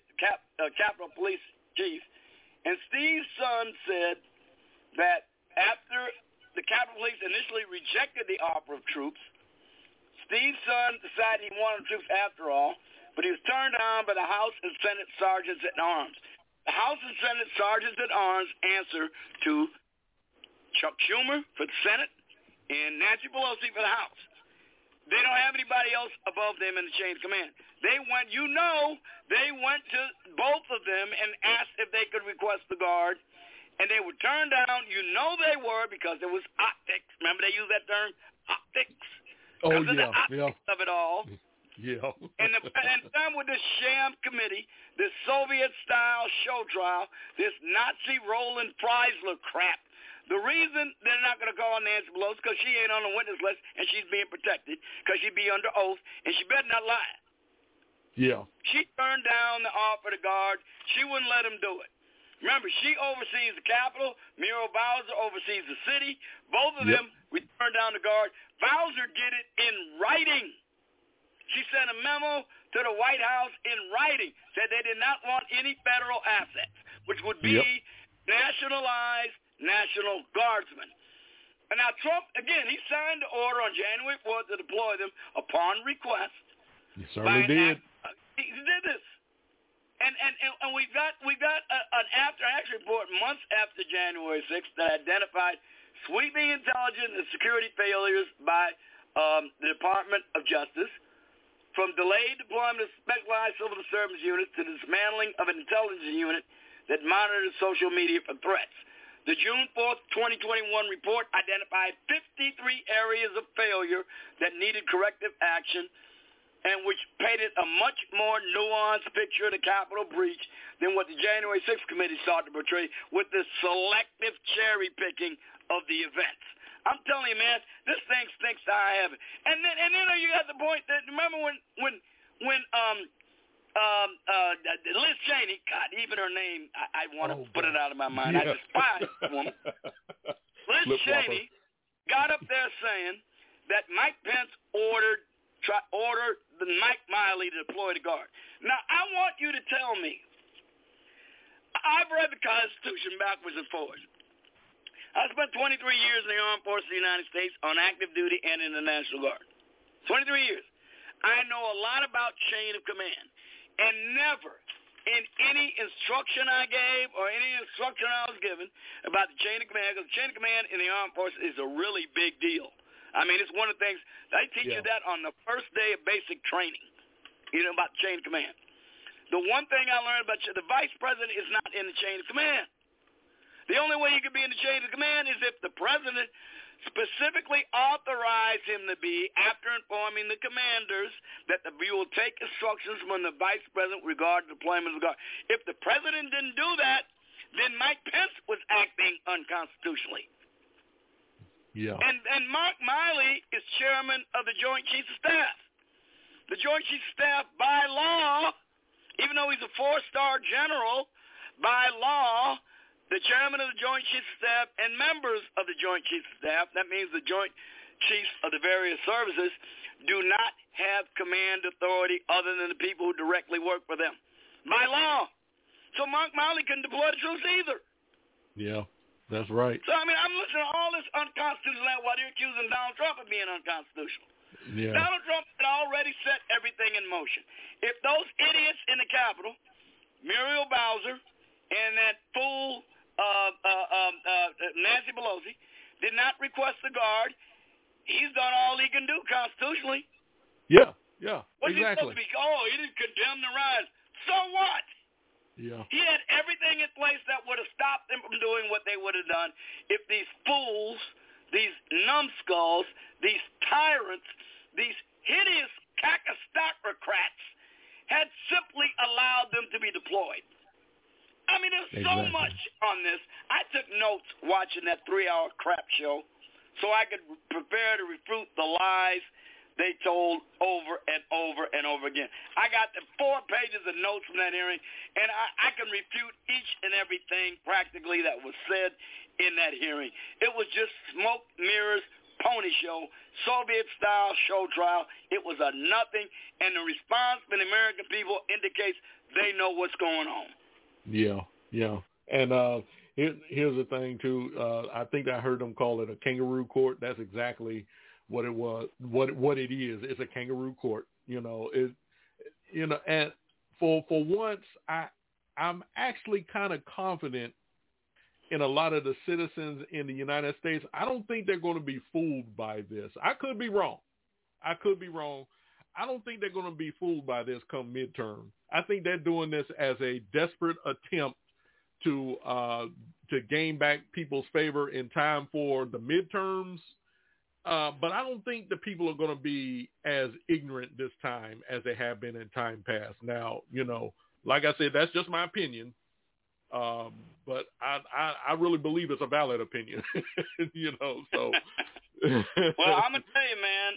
Police Chief, and Steve Son said that after the Capitol Police initially rejected the offer of troops, Steve Son decided he wanted troops after all, but he was turned down by the House and Senate sergeants at arms. The House and Senate sergeants at arms answer to Chuck Schumer for the Senate and Nancy Pelosi for the House. They don't have anybody else above them in the chain of command. They went to both of them and asked if they could request the guard, and they were turned down. You know they were, because there was optics. Remember they used that term, optics? Oh, yeah, the optics of it all. Yeah. and done with this sham committee, this Soviet-style show trial, this Nazi Roland Freisler crap. The reason they're not going to call Nancy Pelosi is because she ain't on the witness list and she's being protected because she'd be under oath and she better not lie. Yeah. She turned down the offer to guard. She wouldn't let him do it. Remember, she oversees the Capitol. Muriel Bowser oversees the city. Both of them, we turned down the guard. Bowser did it in writing. She sent a memo to the White House in writing, said they did not want any federal assets, which would be nationalized National Guardsmen. And now Trump, again, he signed the order on January 4th to deploy them upon request. He certainly did. He did this. And we got an after-action report months after January 6th that identified sweeping intelligence and security failures by the Department of Justice, from delayed deployment of specialized civil disturbance units to the dismantling of an intelligence unit that monitors social media for threats. The June 4th, 2021 report identified 53 areas of failure that needed corrective action and which painted a much more nuanced picture of the Capitol breach than what the January 6th committee sought to portray with the selective cherry-picking of the events. I'm telling you, man, this thing stinks to high heaven. And then you got the point that, remember when Liz Cheney, God, even her name, I want to put it out of my mind. I despise the woman. Liz Cheney got up there saying that Mike Pence ordered the Mike Miley to deploy the guard. Now, I want you to tell me, I've read the Constitution backwards and forwards. I spent 23 years in the Armed Forces of the United States on active duty and in the National Guard. 23 years. I know a lot about chain of command. And never in any instruction I gave or any instruction I was given about the chain of command, because the chain of command in the Armed Forces is a really big deal. I mean, it's one of the things, they teach you that on the first day of basic training, about the chain of command. The one thing I learned about the vice president is not in the chain of command. The only way you can be in the chain of command is if the president specifically authorized him to be after informing the commanders that you will take instructions from the vice president regarding deployment of the guard. If the president didn't do that, then Mike Pence was acting unconstitutionally. Yeah. And Mark Miley is chairman of the Joint Chiefs of Staff. The Joint Chiefs of Staff, by law, even though he's a 4-star general, by law, the chairman of the Joint Chiefs of Staff and members of the Joint Chiefs of Staff, that means the Joint Chiefs of the various services, do not have command authority other than the people who directly work for them. By law. So Mark Miley couldn't deploy the troops either. Yeah, that's right. So, I mean, I'm listening to all this unconstitutional while they're accusing Donald Trump of being unconstitutional. Yeah. Donald Trump had already set everything in motion. If those idiots in the Capitol, Muriel Bowser and that fool Nancy Pelosi, did not request the guard, he's done all he can do constitutionally. Yeah, What's exactly. He didn't condemn the rise. So what? Yeah. He had everything in place that would have stopped them from doing what they would have done if these fools, these numbskulls, these tyrants, these hideous cacostocrats had simply allowed them to be deployed. I mean, there's so much on this. I took notes watching that 3-hour crap show so I could prepare to refute the lies they told over and over and over again. I got the 4 pages of notes from that hearing, and I can refute each and everything practically that was said in that hearing. It was just smoke, mirrors, pony show, Soviet-style show trial. It was a nothing, and the response from the American people indicates they know what's going on. Yeah. And here's the thing, too. I think I heard them call it a kangaroo court. That's exactly what it was, what it is. It's a kangaroo court, and for once, I'm actually kind of confident in a lot of the citizens in the United States. I don't think they're going to be fooled by this. I could be wrong. I don't think they're going to be fooled by this come midterm. I think they're doing this as a desperate attempt to gain back people's favor in time for the midterms. But I don't think the people are going to be as ignorant this time as they have been in time past. Now, like I said, that's just my opinion. But I really believe it's a valid opinion, so. Well, I'm going to tell you, man,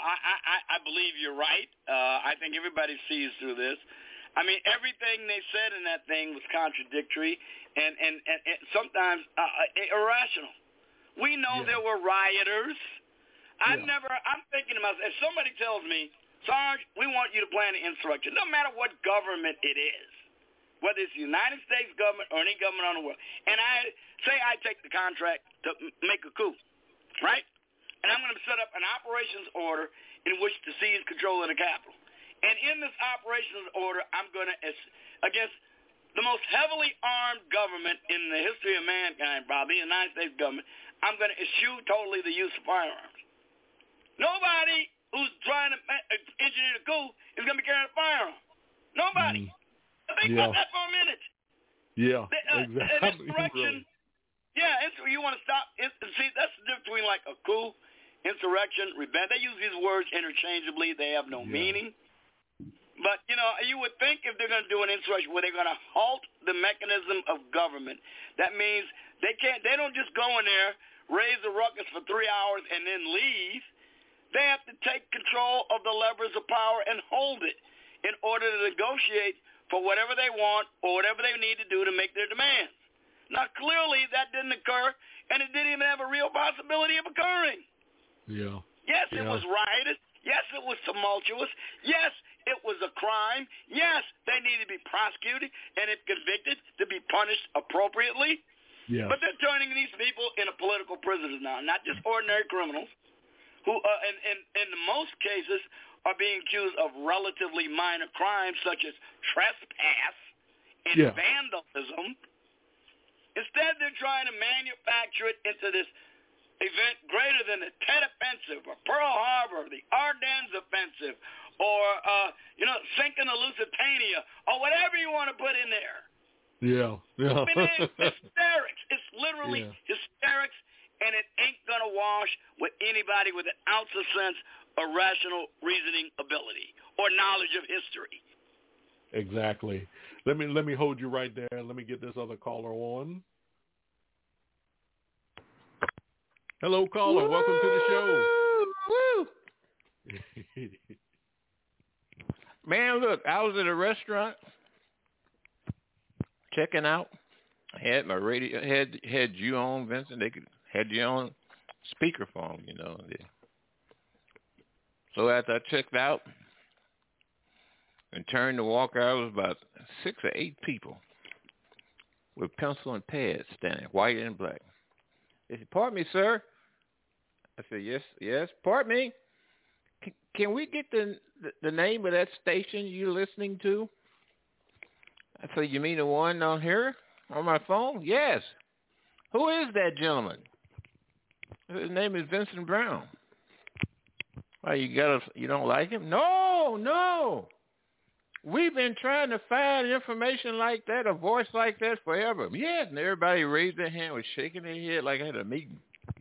I believe you're right. I think everybody sees through this. I mean, everything they said in that thing was contradictory and sometimes irrational. We know there were rioters. I'm thinking to myself, if somebody tells me, Sarge, we want you to plan an insurrection, no matter what government it is, whether it's the United States government or any government on the world, and I take the contract to make a coup, right? And I'm going to set up an operations order in which to seize control of the Capitol. And in this operations order, I'm going to, against the most heavily armed government in the history of mankind, probably the United States government, I'm going to eschew totally the use of firearms. Nobody who's trying to engineer the coup is going to be carrying a firearm. Nobody. Think about that for a minute. Yeah, exactly. An insurrection, you want to stop. See, that's the difference between like a coup, insurrection, rebellion. They use these words interchangeably. They have no meaning. But, you would think if they're going to do an insurrection where they're going to halt the mechanism of government, that means they don't just go in there, raise a ruckus for 3 hours, and then leave. They have to take control of the levers of power and hold it in order to negotiate for whatever they want or whatever they need to do to make their demands. Now, clearly, that didn't occur, and it didn't even have a real possibility of occurring. Yeah. Yes, it was riotous. Yes, it was tumultuous. Yes, it was a crime. Yes, they need to be prosecuted and, if convicted, to be punished appropriately. Yes. But they're turning these people into political prisoners now, not just ordinary criminals who, in most cases, are being accused of relatively minor crimes such as trespass and vandalism. Instead, they're trying to manufacture it into this event greater than the Tet Offensive or Pearl Harbor, the Ardennes Offensive, or, sinking the Lusitania, or whatever you want to put in there. Yeah. I mean, it's hysterics. It's literally hysterics, and it ain't going to wash with anybody with an ounce of sense or rational reasoning ability or knowledge of history. Exactly. Let me hold you right there. Let me get this other caller on. Hello, caller. Woo! Welcome to the show. Woo! Man, look, I was at a restaurant checking out. I had my radio, had you on, Vincent. They had you on speakerphone, So after I checked out and turned to walk out, it was about 6 or 8 people with pencil and pads standing, white and black. They said, "Pardon me, sir." I said, yes, pardon me. Can we get the name of that station you're listening to? I said, "You mean the one on here on my phone?" "Yes." "Who is that gentleman?" "His name is Vincent Brown." "Why, you don't like him?" No. We've been trying to find information like that, a voice like that forever. Yes, and everybody raised their hand, was shaking their head like I had a meeting.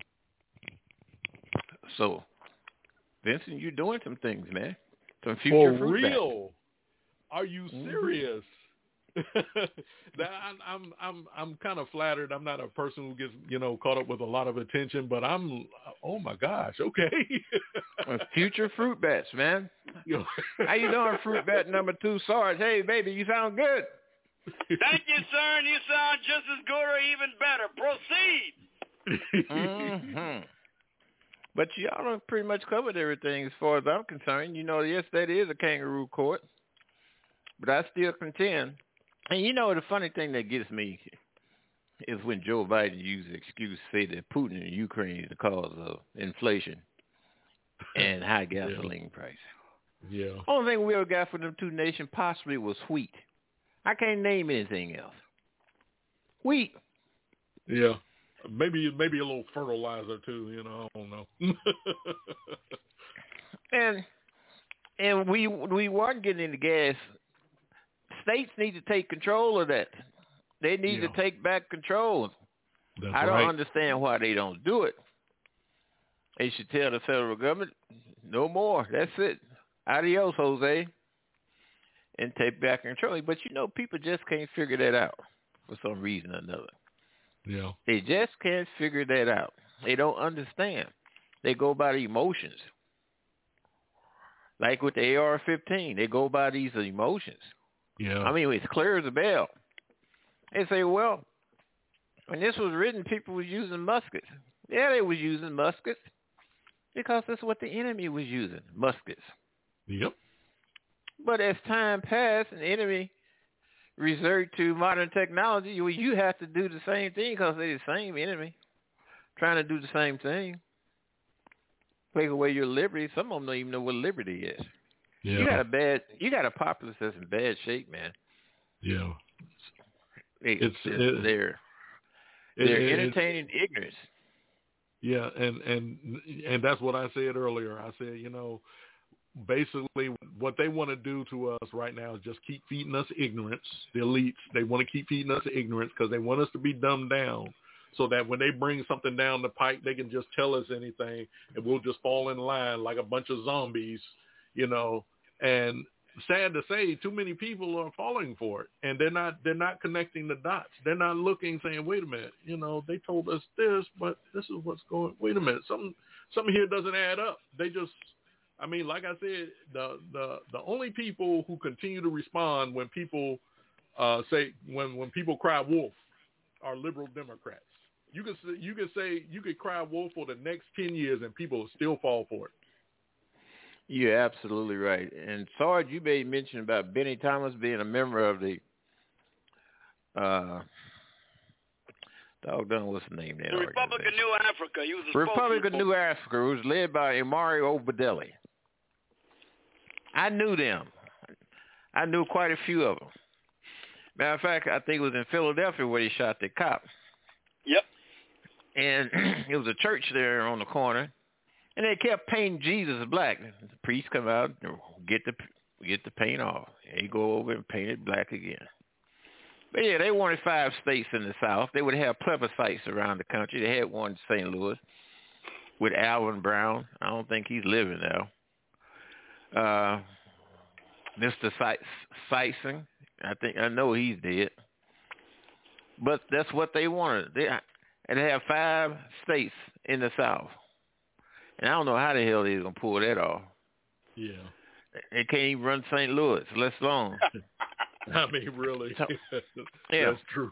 So, Vincent, you're doing some things, man. Some future For fruit real? back. Are you serious? I'm kind of flattered. I'm not a person who gets caught up with a lot of attention, but oh my gosh, okay. Future fruit bats, man. How you doing, fruit bat number 2, Sarge? Hey, baby, you sound good. Thank you, sir, and you sound just as good or even better. Proceed. Mm-hmm. But y'all done pretty much covered everything as far as I'm concerned. Yes, that is a kangaroo court, but I still contend. And the funny thing that gets me is when Joe Biden uses the excuse to say that Putin and Ukraine is the cause of inflation and high gasoline price. Yeah. Only thing we ever got from them two nations possibly was wheat. I can't name anything else. Wheat. Yeah. Maybe a little fertilizer too, I don't know. and we weren't getting into gas. States need to take control of that. They need to take back control. I don't understand why they don't do it. They should tell the federal government, no more. That's it. Adios, Jose. And take back control. But people just can't figure that out for some reason or another. Yeah. They just can't figure that out. They don't understand. They go by the emotions. Like with the AR-15, they go by these emotions. Yeah. I mean, it's clear as a bell. They say, well, when this was written, people were using muskets. Yeah, they was using muskets because that's what the enemy was using, muskets. Yep. But as time passed and the enemy resort to modern technology, you have to do the same thing because they're the same enemy trying to do the same thing. Take away your liberty. Some of them don't even know what liberty is. Yeah. You got a populace that's in bad shape, man. Yeah. They're entertaining ignorance. Yeah, and that's what I said earlier. I said, basically what they want to do to us right now is just keep feeding us ignorance. The elites, they want to keep feeding us ignorance because they want us to be dumbed down so that when they bring something down the pike, they can just tell us anything and we'll just fall in line like a bunch of zombies, and sad to say, too many people are falling for it, and they're not connecting the dots. They're not looking, saying, "Wait a minute, they told us this, but this is what's going. Wait a minute, something here doesn't add up." They just, like I said, the only people who continue to respond when people say when people cry wolf are liberal Democrats. You could cry wolf for the next 10 years, and people will still fall for it. You're absolutely right. And Sarge, you made mention about Benny Thomas being a member of the what's the name there? The Republic of New Africa. He was a Republic of New Africa, who was led by Amari Obadelli. I knew them. I knew quite a few of them. Matter of fact, I think it was in Philadelphia where they shot the cop. Yep. And it was a church there on the corner. And they kept painting Jesus black. The priest come out, get the paint off. And he go over and paint it black again. But yeah, they wanted 5 states in the South. They would have plebiscites around the country. They had one in St. Louis with Alvin Brown. I don't think he's living now. Mr. Sison, I know he's dead. But that's what they wanted. And they have 5 states in the South. And I don't know how the hell they're going to pull that off. Yeah. They can't even run St. Louis, let alone. Really. Yeah. That's true.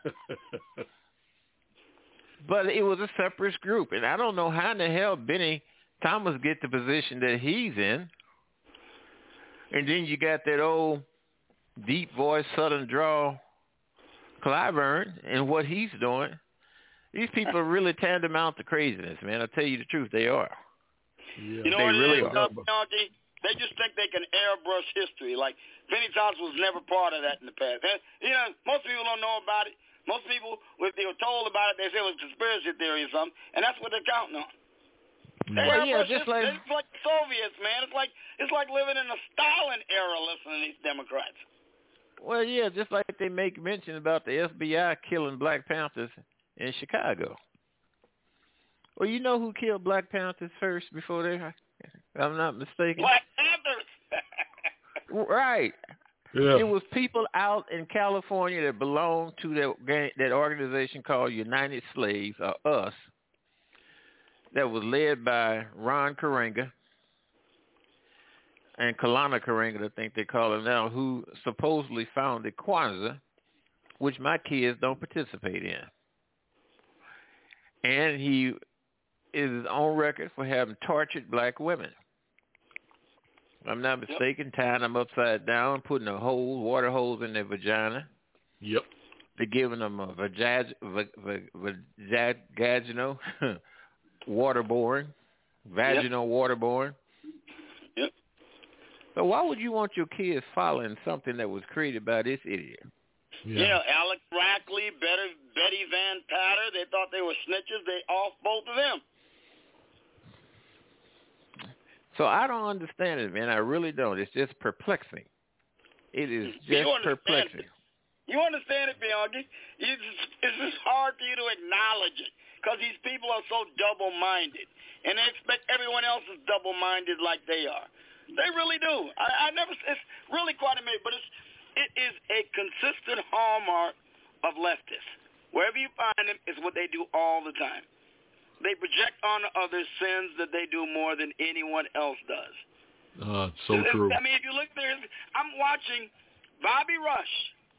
But it was a separate group. And I don't know how in the hell Benny Thomas get the position that he's in. And then you got that old deep voice, southern drawl, Clyburn, and what he's doing. These people are really tantamount to craziness, man. I'll tell you the truth, they are. Yeah. You know they what really it is, are. They just think they can airbrush history. Like, Benny Thomas was never part of that in the past. And, most people don't know about it. Most people, if they were told about it, they say it was conspiracy theory or something, and that's what they're counting on. Well, yeah, just like it's like the Soviets, man. It's like living in a Stalin era listening to these Democrats. Well, yeah, just like they make mention about the FBI killing Black Panthers in Chicago. Well, you know who killed Black Panthers first before they, if I'm not mistaken? Black Panthers! Right. Yeah. It was people out in California that belonged to that organization called United Slaves, or US, that was led by Ron Karenga and Kalana Karenga, I think they call him now, who supposedly founded Kwanzaa, which my kids don't participate in. And he is on record for having tortured black women. If I'm not mistaken, tying them upside down, putting water holes in their vagina. Yep. They're giving them a vaginal waterboarding. Yep. So why would you want your kids following something that was created by this idiot? Yeah, Alex Rackley, Betty Van Patter, they thought they were snitches. They off both of them. So I don't understand it, man. I really don't. It's just perplexing. It is just perplexing. You understand it, Bianchi? It's just hard for you to acknowledge it because these people are so double-minded, and they expect everyone else is double-minded like they are. They really do. It's really quite amazing, but it is a consistent hallmark of leftists. Wherever you find them, it's what they do all the time. They project on others sins that they do more than anyone else does. So true. I mean, if you look there, I'm watching Bobby Rush,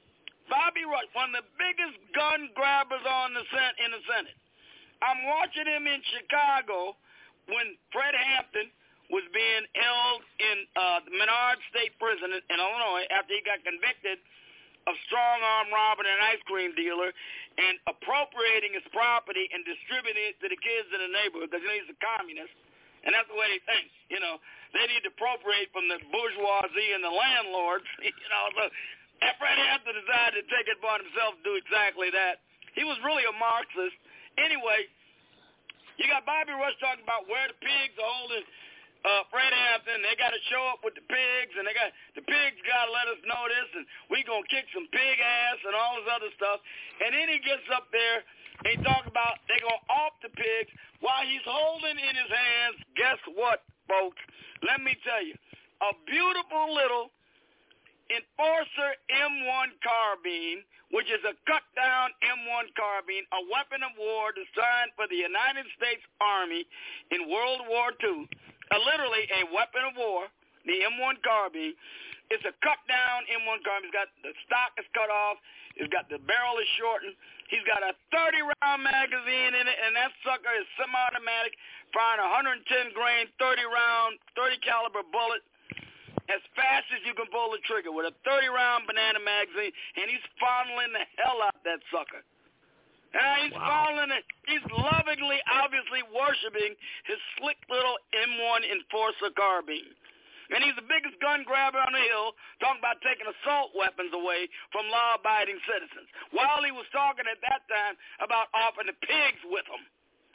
one of the biggest gun grabbers in the Senate. I'm watching him in Chicago when Fred Hampton was being held in the Menard State Prison in Illinois after he got convicted of strong-arm robbing an ice cream dealer and appropriating his property and distributing it to the kids in the neighborhood because he's a communist, and that's the way they think. They need to appropriate from the bourgeoisie and the landlords. So Fred Hampton decided to take it upon himself to do exactly that. He was really a Marxist. Anyway, you got Bobby Rush talking about where the pigs are holding Fred Hampton. They got to show up with the pigs, and the pigs got to let us know this, and we going to kick some pig ass and all this other stuff. And then he gets up there and he talk about they going to off the pigs while he's holding in his hands, guess what, folks? Let me tell you, a beautiful little Enforcer M1 carbine, which is a cut-down M1 carbine, a weapon of war designed for the United States Army in World War II. Literally a weapon of war, the M1 carbine. It's a cut-down M1 carbine. It's got the stock is cut off. It's got the barrel is shortened. He's got a 30-round magazine in it, and that sucker is semi-automatic, firing 110-grain, 30-caliber bullet as fast as you can pull the trigger with a 30-round banana magazine, and he's fondling the hell out of that sucker. And he's fondling it. He's lovingly, obviously worshiping his slick little M1 Enforcer carbine. And he's the biggest gun grabber on the hill, talking about taking assault weapons away from law-abiding citizens, while he was talking at that time about offering the pigs with them.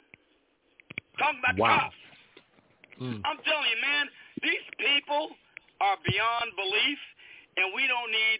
Talking about cops. I'm telling you, man, these people are beyond belief, and we need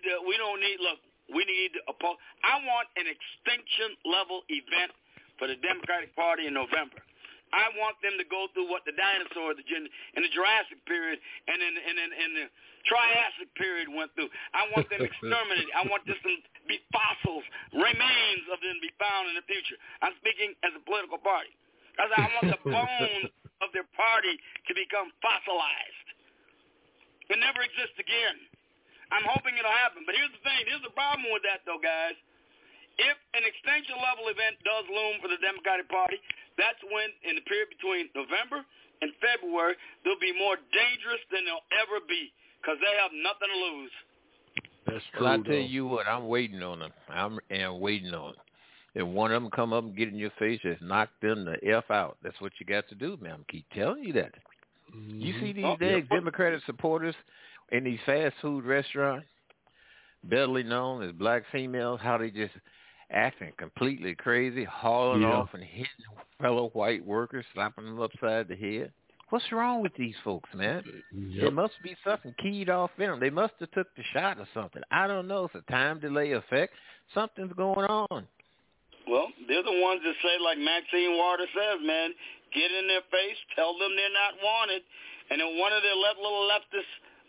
to oppose. I want an extinction-level event for the Democratic Party in November. I want them to go through what the dinosaurs in the Jurassic period and in the Triassic period went through. I want them exterminated. I want this to be fossils, remains of them to be found in the future. I'm speaking as a political party. Because I want the bones of their party to become fossilized. It never exists again. I'm hoping it'll happen. But here's the thing. Here's the problem with that, though, guys. If an extinction-level event does loom for the Democratic Party, that's when, in the period between November and February, they'll be more dangerous than they'll ever be because they have nothing to lose. That's true, well, I tell you what, I'm waiting on them. I'm waiting on them. If one of them come up and get in your face, just knock them the F out. That's what you got to do, man. I keep telling you that. Mm-hmm. You see these Democratic supporters in these fast food restaurants, better known as black females, how they just acting completely crazy, hauling off and hitting fellow white workers, slapping them upside the head. What's wrong with these folks, man? There must be something keyed off in them. They must have took the shot or something. I don't know. It's a time delay effect. Something's going on. Well, they're the ones that say, like Maxine Waters says, man, get in their face, tell them they're not wanted, and then one of their little leftist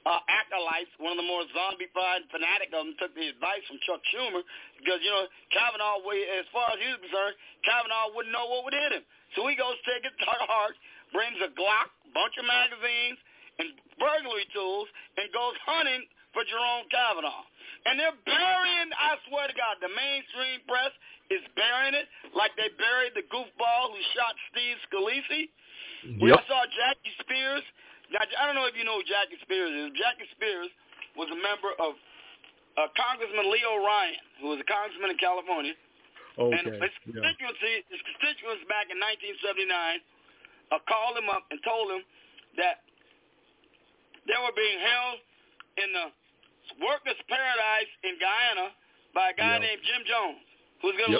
acolytes, one of the more zombified fanatic of them, took the advice from Chuck Schumer because, Kavanaugh, as far as he was concerned, Kavanaugh wouldn't know what would hit him. So he goes take it to heart, brings a Glock, bunch of magazines, and burglary tools, and goes hunting for Jerome Kavanaugh. And they're burying, I swear to God, the mainstream press is burying it like they buried the goofball who shot Steve Scalise. We saw Jackie Spears. Now, I don't know if you know who Jackie Spears is. Jackie Spears was a member of Congressman Leo Ryan, who was a congressman in California. Okay. And his constituents back in 1979 called him up and told him that they were being held in the workers' paradise in Guyana by a guy named Jim Jones, who's going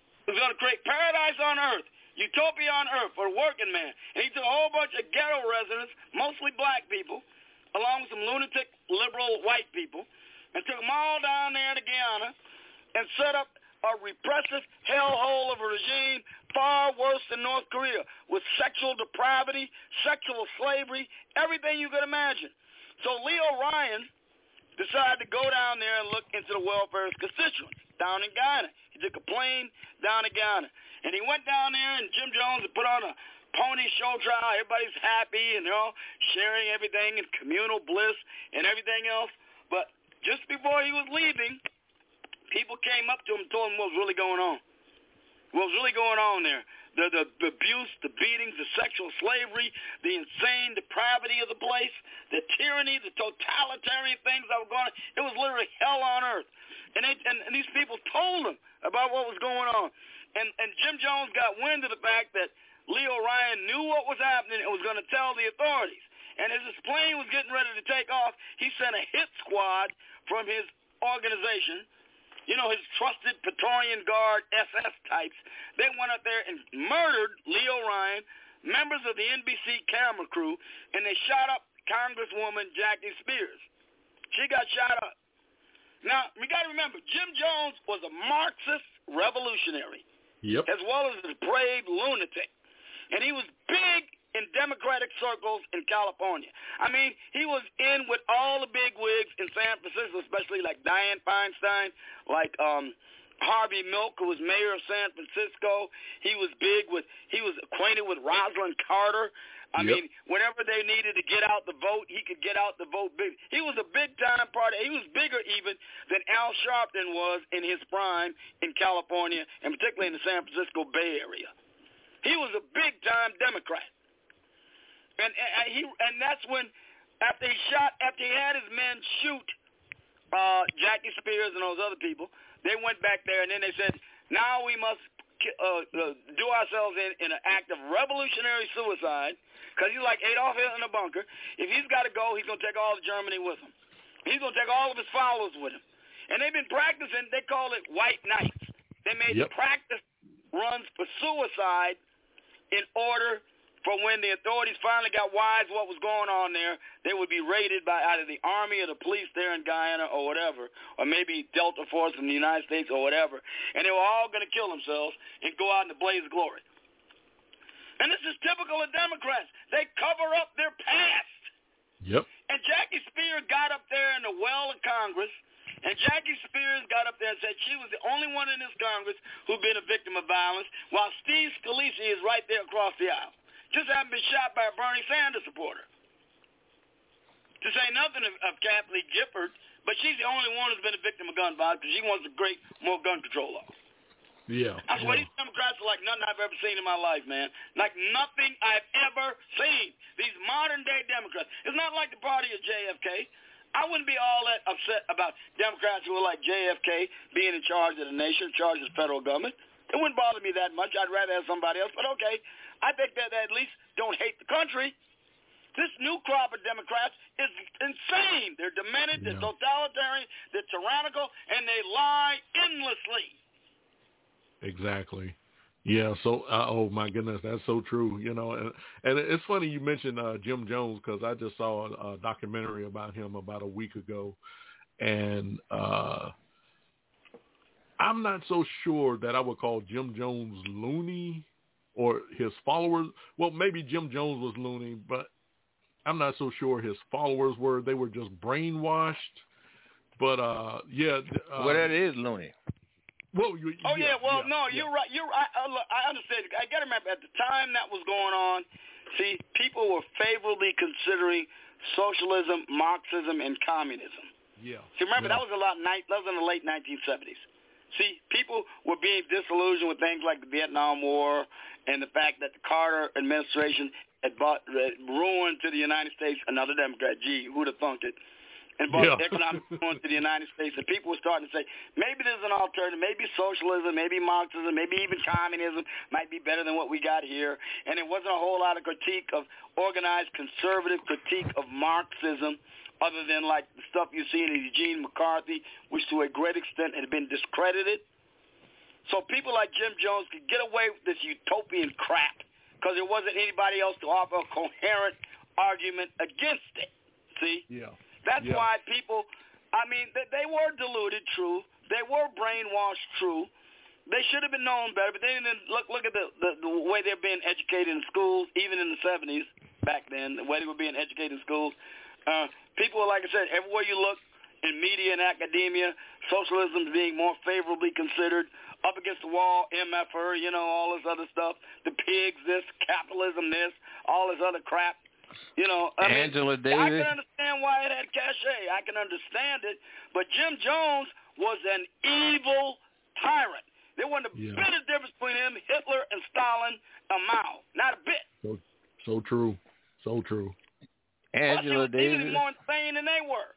to create paradise on earth. Utopia on earth for a working man. And he took a whole bunch of ghetto residents, mostly black people, along with some lunatic liberal white people, and took them all down there to Guyana and set up a repressive hellhole of a regime far worse than North Korea, with sexual depravity, sexual slavery, everything you could imagine. So Leo Ryan decided to go down there and look into the welfare of his constituents down in Guyana. He took a plane down to Guyana. And he went down there, and Jim Jones had put on a pony show trial. Everybody's happy, and they're all sharing everything in communal bliss and everything else. But just before he was leaving, people came up to him and told him what was really going on. What was really going on there. The abuse, the beatings, the sexual slavery, the insane depravity of the place, the tyranny, the totalitarian things that were going on. It was literally hell on earth. And these people told him about what was going on. And Jim Jones got wind of the fact that Leo Ryan knew what was happening and was going to tell the authorities. And as his plane was getting ready to take off, he sent a hit squad from his organization, his trusted Praetorian Guard SS types. They went up there and murdered Leo Ryan, members of the NBC camera crew, and they shot up Congresswoman Jackie Spears. She got shot up. Now, we got to remember, Jim Jones was a Marxist revolutionary. As well as a depraved lunatic. And he was big in Democratic circles in California. I mean, he was in with all the big wigs in San Francisco, especially like Dianne Feinstein, like Harvey Milk, who was mayor of San Francisco. He was acquainted with Rosalind Carter. I mean, whenever they needed to get out the vote, he could get out the vote big. He was a big-time party. He was bigger even than Al Sharpton was in his prime in California, and particularly in the San Francisco Bay Area. He was a big-time Democrat. And that's when, after he had his men shoot Jackie Spears and those other people, they went back there, and then they said, now we must do ourselves in an act of revolutionary suicide, because he's like Adolf Hitler in a bunker. If he's got to go, he's going to take all of Germany with him. He's going to take all of his followers with him. And they've been practicing, they call it white nights. They made practice runs for suicide in order for when the authorities finally got wise what was going on there, they would be raided by either the army or the police there in Guyana or whatever, or maybe Delta Force from the United States or whatever, and they were all going to kill themselves and go out in the blaze of glory. And this is typical of Democrats. They cover up their past. And Jackie Spears got up there in the well of Congress, and Jackie Spears got up there and said she was the only one in this Congress who'd been a victim of violence, while Steve Scalise is right there across the aisle. Just haven't been shot by a Bernie Sanders supporter. To say nothing of Kathleen Gifford, but she's the only one who's been a victim of gun violence because she wants to create more gun control laws. I swear these Democrats are like nothing I've ever seen in my life, man. Like nothing I've ever seen. These modern-day Democrats. It's not like the party of JFK. I wouldn't be all that upset about Democrats who are like JFK being in charge of the nation, in charge of the federal government. It wouldn't bother me that much. I'd rather have somebody else. But okay, I think that they at least don't hate the country. This new crop of Democrats is insane. They're demented, they're totalitarian, they're tyrannical, and they lie endlessly. Exactly. Yeah. So, oh my goodness, that's so true. And it's funny you mentioned Jim Jones, because I just saw a documentary about him about a week ago, and I'm not so sure that I would call Jim Jones loony or his followers. Well, maybe Jim Jones was loony, but I'm not so sure his followers were. They were just brainwashed. But well, that is loony. Well, you're right. You're right. Look, I understand. I got to remember at the time that was going on. See, people were favorably considering socialism, Marxism, and communism. Yeah. See, remember that was that was in the late 1970s. See, people were being disillusioned with things like the Vietnam War and the fact that the Carter administration had brought ruin to the United States. Another Democrat, gee, who'd have thunk it? And brought economic ruin to the United States. And people were starting to say, maybe there's an alternative. Maybe socialism, maybe Marxism, maybe even communism might be better than what we got here. And it wasn't a whole lot of critique of organized conservative critique of Marxism, other than like the stuff you see in Eugene McCarthy, which to a great extent had been discredited. So people like Jim Jones could get away with this utopian crap because there wasn't anybody else to offer a coherent argument against it. See? Yeah. That's why people, I mean, they were deluded, true. They were brainwashed, true. They should have been known better, but they didn't look at the way they're being educated in schools, even in the 70s back then, the way they were being educated in schools. People, like I said, everywhere you look in media and academia, socialism is being more favorably considered. Up against the wall, MFR, all this other stuff. The pigs, this, capitalism, this, all this other crap. Angela Davis. I can understand why it had cachet. I can understand it. But Jim Jones was an evil tyrant. There wasn't a bit of difference between him, Hitler, and Stalin, and Mao. Not a bit. So true. So true. Angela Davis. He was more insane than they were.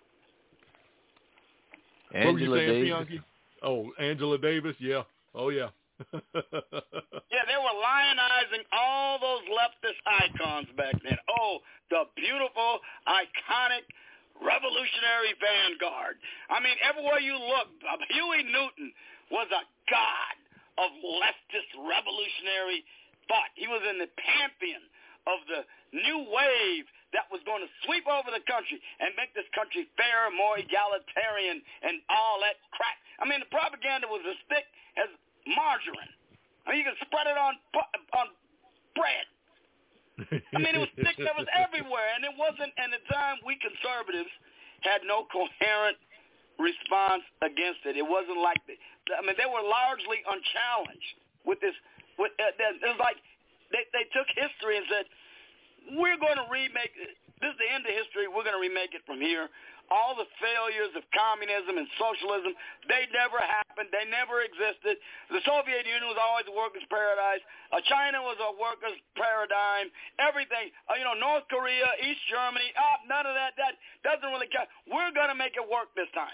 What were you saying, Bianchi? Oh, Angela Davis? Yeah. Oh, yeah. Yeah, they were lionizing all those leftist icons back then. Oh, the beautiful, iconic, revolutionary vanguard. I mean, everywhere you look, Huey Newton was a god of leftist revolutionary thought. He was in the pantheon of the new wave that was going to sweep over the country and make this country fairer, more egalitarian, and all that crap. I mean, the propaganda was as thick as margarine. I mean, you could spread it on bread. I mean, it was thick. That was everywhere, and it wasn't. And at the time, we conservatives had no coherent response against it. It wasn't like I mean, they were largely unchallenged with this. It was like they took history and said, "We're going to remake it. This is the end of history. We're going to remake it from here." All the failures of communism and socialism, they never happened. They never existed. The Soviet Union was always a workers' paradise. China was a workers' paradigm. Everything, North Korea, East Germany, none of that. That doesn't really count. We're going to make it work this time.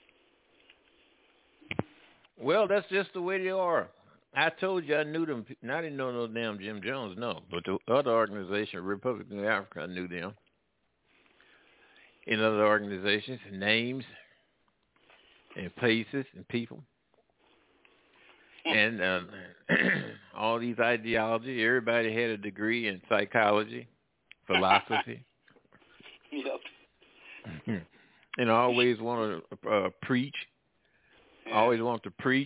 Well, that's just the way they are. I told you I knew them. I didn't know no damn Jim Jones, no. But the other organization, Republican of Africa, I knew them. In other organizations, names and places and people. And all these ideologies, everybody had a degree in psychology, philosophy. Yep. And I always want to preach. Always want to preach.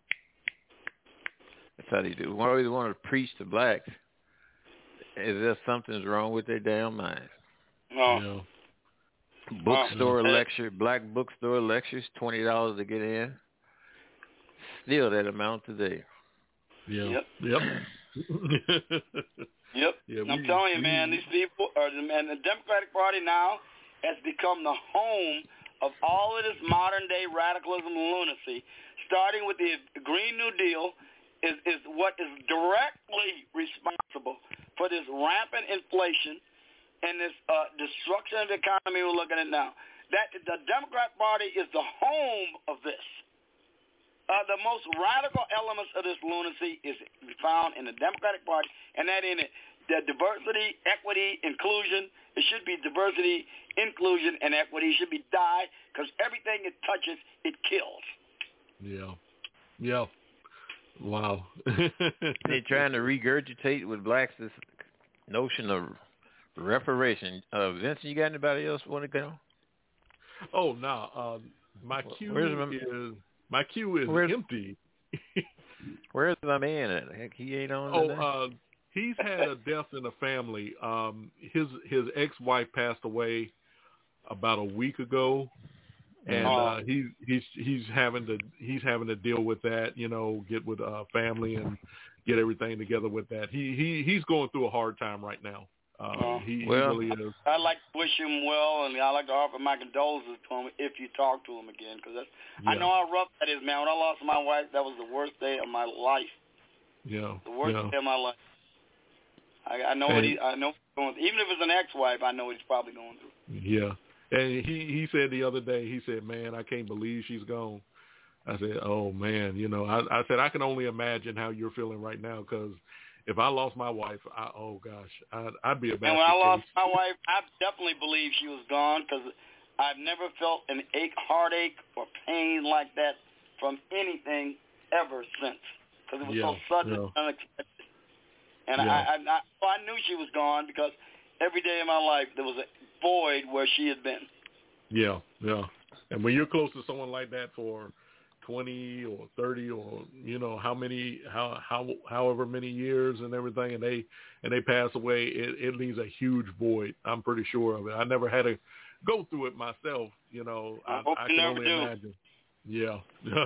That's how they do. I always want to preach to blacks. As if something's wrong with their damn minds. No. Bookstore lecture, black bookstore lectures, $20 to get in. Still that amount today. Yeah. Yep. I'm telling you, man, these people and the Democratic Party now has become the home of all of this modern day radicalism and lunacy. Starting with the Green New Deal is what is directly responsible for this rampant inflation and this destruction of the economy we're looking at now. That the Democrat Party is the home of this. The most radical elements of this lunacy is found in the Democratic Party, and that in it, the diversity, equity, inclusion. It should be diversity, inclusion, and equity. It should be die, because everything it touches, it kills. Yeah. Wow. They're trying to regurgitate with blacks this notion of reparation. Vincent, you got anybody else want to go? Oh, no. My queue is empty. Where's my man at? Heck, he ain't on today? he's had a death in the family. His ex-wife passed away about a week ago, and he's having to deal with that. Get with family and get everything together with that. He's going through a hard time right now. He really is. I'd like to wish him well, and I'd like to offer my condolences to him if you talk to him again, because I know how rough that is, man. When I lost my wife, that was the worst day of my life. Yeah. The worst day of my life. I know what he's going through. Even if it's an ex-wife, I know what he's probably going through. Yeah. And he said the other day, he said, man, I can't believe she's gone. I said, oh, man, I said, I can only imagine how you're feeling right now, because if I lost my wife, I'd be a basket And when I lost case. my wife, I definitely believe she was gone, because I've never felt an heartache or pain like that from anything ever since, because it was so sudden and unexpected. And I knew she was gone, because every day of my life there was a void where she had been. Yeah. And when you're close to someone like that for 20 or 30 or however many years and everything, and they pass away, it leaves a huge void. I'm pretty sure of it. I never had to go through it myself. I can only imagine. Yeah.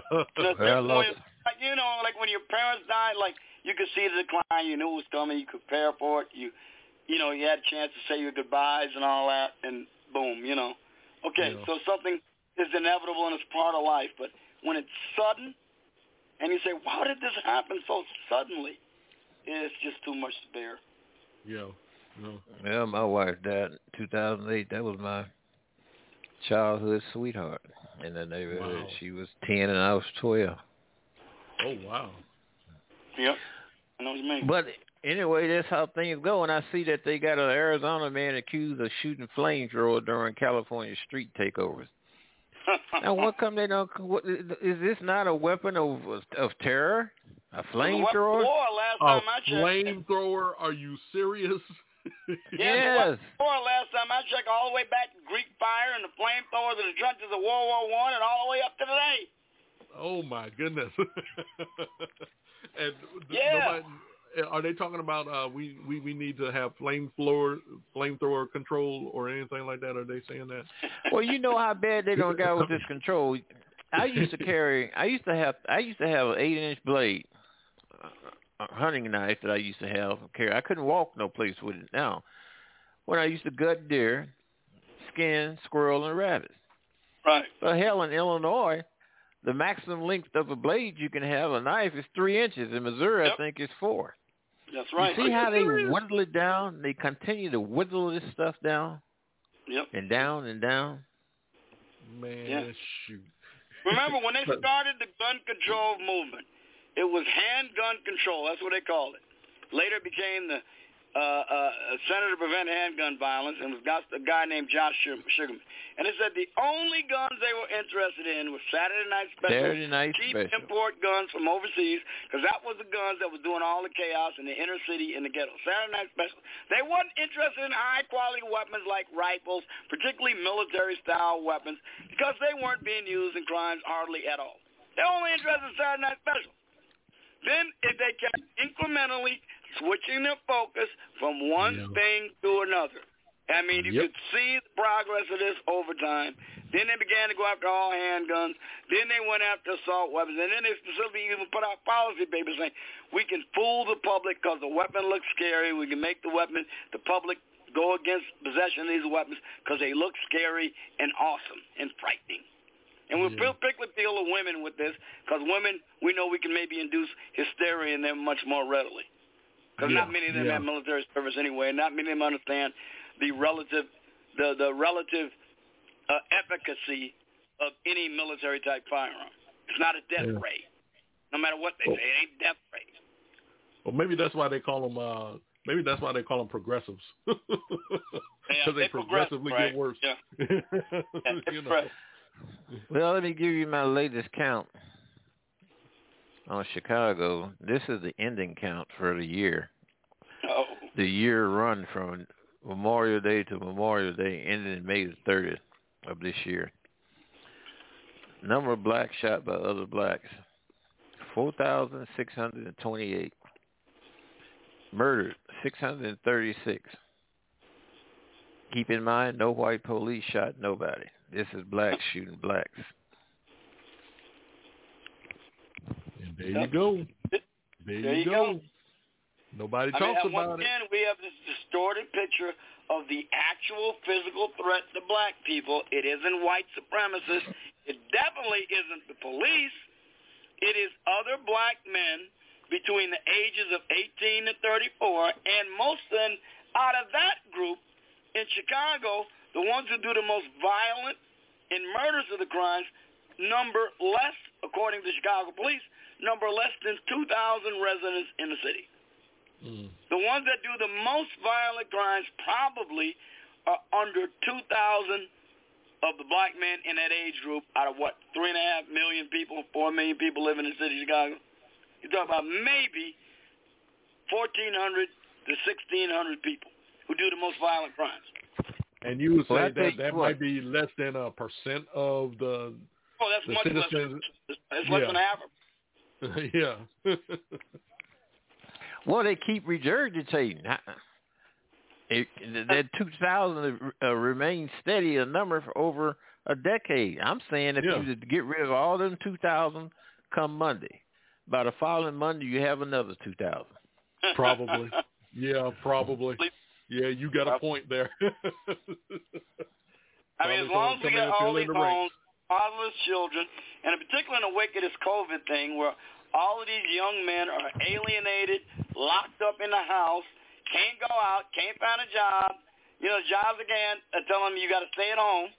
Like when your parents died, like you could see the decline, you knew it was coming, you could prepare for it, you had a chance to say your goodbyes and all that, and boom, Okay, so something is inevitable and it's part of life, but when it's sudden, and you say, how did this happen so suddenly? It's just too much to bear. Yeah. Yeah, my wife died in 2008. That was my childhood sweetheart in the neighborhood. Wow. She was 10 and I was 12. Oh, wow. Yep. I know what you mean. But anyway, that's how things go. And I see that they got an Arizona man accused of shooting flamethrower during California street takeovers. Now, what come they don't? Is this not a weapon of terror? A flamethrower? A flamethrower? Are you serious? Yes. Last time I checked, all the way back to Greek fire and the flamethrowers in the trenches of World War I, and all the way up to today. Oh my goodness! And are they talking about we need to have flamethrower control or anything like that? Are they saying that? Well, you know how bad they don't got with this control. I used to have an 8-inch blade, a hunting knife that I used to have carry. I couldn't walk no place with it. Now, when I used to gut deer, skin, squirrel, and rabbits. Right. But hell, in Illinois, the maximum length of a blade you can have a knife is 3 inches. In Missouri, I think it's 4. That's right. You see how they whittle it down? They continue to whittle this stuff down. Yep. And down and down. Man, shoot. Remember, when they started the gun control movement, it was handgun control. That's what they called it. Later it became the Center to Prevent Handgun Violence, and it was a guy named Josh Sugarman. And it said the only guns they were interested in was Saturday Night Special, cheap import guns from overseas, because that was the guns that was doing all the chaos in the inner city and the ghetto. Saturday Night Special. They weren't interested in high-quality weapons like rifles, particularly military-style weapons, because they weren't being used in crimes hardly at all. They're only interested in Saturday Night Special. Then if they kept incrementally switching their focus from one thing to another. I mean, you could see the progress of this over time. Then they began to go after all handguns. Then they went after assault weapons. And then they specifically even put out policy papers saying, we can fool the public because the weapon looks scary. We can make the public go against possession of these weapons because they look scary and awesome and frightening. And we'll particularly appeal to women with this because women, we know we can maybe induce hysteria in them much more readily. Because not many of them have military service anyway, and not many of them understand the relative efficacy of any military-type firearm. It's not a death ray. No matter what they say, it ain't death ray. Well, maybe that's why they call them. Maybe that's why they call them progressives. Because they progressively get worse. Yeah. Well, let me give you my latest count on Chicago. This is the ending count for the year. Oh. The year run from Memorial Day to Memorial Day ended May the 30th of this year. Number of blacks shot by other blacks, 4,628. murdered 636. Keep in mind, no white police shot nobody. This is blacks shooting blacks. And there you go. There you go. Nobody talks about it. Once again, we have this distorted picture of the actual physical threat to black people. It isn't white supremacists. It definitely isn't the police. It is other black men between the ages of 18 to 34, and most of them out of that group in Chicago, the ones who do the most violent and murders of the crimes number less, according to Chicago police, number less than 2,000 residents in the city. Mm. The ones that do the most violent crimes probably are under 2,000 of the black men in that age group out of, 3.5 million people, 4 million people living in the city of Chicago? You're talking about maybe 1,400 to 1,600 people who do the most violent crimes. And you would say that might be less than 1% of the that's much citizens. It's less than half. Yeah. Well, they keep regurgitating. That 2,000 remains steady a number for over a decade. I'm saying if you get rid of all them 2,000 come Monday, by the following Monday you have another 2,000. Probably. Yeah, probably. Yeah, you got a point there. I mean, as long as we get all these homes, fatherless children, and in particular in the wake of this COVID thing where all of these young men are alienated, locked up in the house, can't go out, can't find a job. Jobs again tell them you got to stay at home.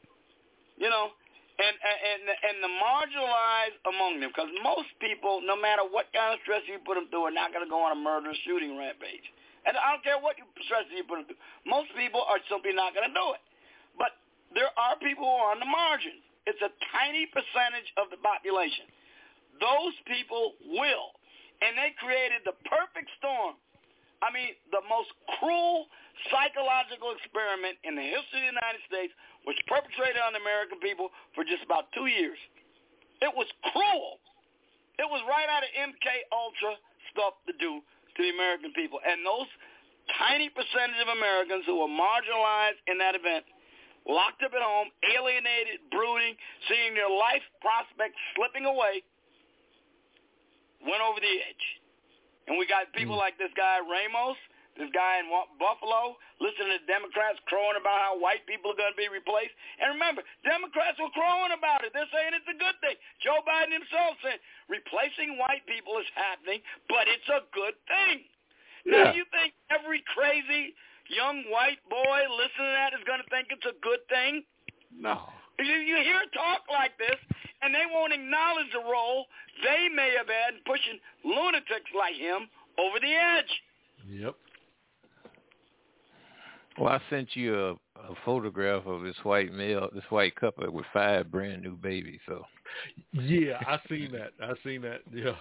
And the marginalized among them, because most people, no matter what kind of stress you put them through, are not going to go on a murder shooting rampage. And I don't care what stress you put them through. Most people are simply not going to do it. But there are people who are on the margins. It's a tiny percentage of the population. Those people will. And they created the perfect storm. I mean, the most cruel psychological experiment in the history of the United States was perpetrated on the American people for just about 2 years. It was cruel. It was right out of MK Ultra stuff to do to the American people. And those tiny percentage of Americans who were marginalized in that event, locked up at home, alienated, brooding, seeing their life prospects slipping away, went over the edge. And we got people like this guy Ramos, this guy in Buffalo, listening to Democrats crowing about how white people are going to be replaced. And remember, Democrats were crowing about it. They're saying it's a good thing. Joe Biden himself said replacing white people is happening, but it's a good thing. Yeah. Now, you think every crazy young white boy listening to that is going to think it's a good thing? No. You hear talk like this, and they won't acknowledge the role they may have had in pushing lunatics like him over the edge. Yep. Well, I sent you a photograph of this white couple with 5 brand new babies. So. Yeah, I seen that. Yeah.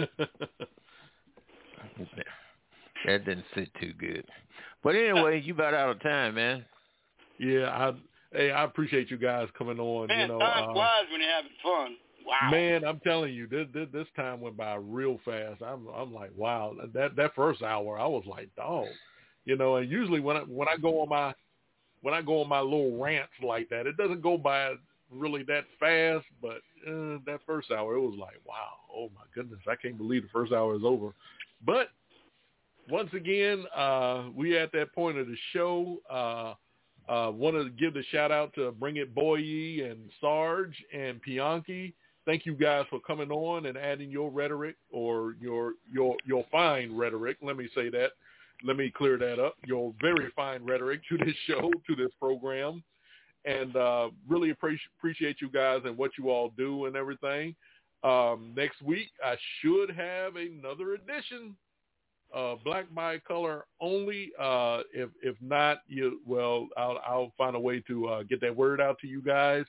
That didn't sit too good. But anyway, you about out of time, man. Yeah, I appreciate you guys coming on. Man, time flies when you're having fun. Wow. Man, I'm telling you, this time went by real fast. I'm like, wow. That first hour, I was like, dog. And usually when I go on my little rants like that, it doesn't go by really that fast. But that first hour, it was like, wow, oh my goodness, I can't believe the first hour is over. But once again, we at that point of the show. Want to give the shout out to Bring It Boye and Sarge and Pianki. Thank you guys for coming on and adding your rhetoric or your fine rhetoric. Let me say that. Let me clear that up. Your very fine rhetoric to this show, to this program. And really appreciate you guys and what you all do and everything. Next week, I should have another edition. Black by color only. If not, I'll find a way to get that word out to you guys.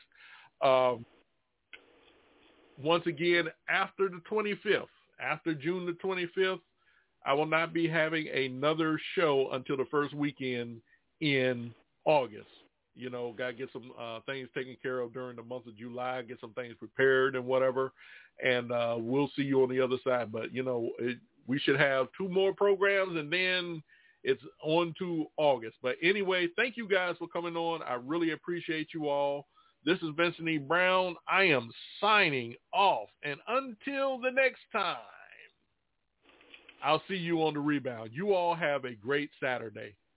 Once again, after the 25th, after June the 25th, I will not be having another show until the first weekend in August. Got to get some things taken care of during the month of July, get some things prepared and whatever, and we'll see you on the other side. But, we should have 2 more programs, and then it's on to August. But anyway, thank you guys for coming on. I really appreciate you all. This is Vincent E. Brown. I am signing off. And until the next time, I'll see you on the rebound. You all have a great Saturday.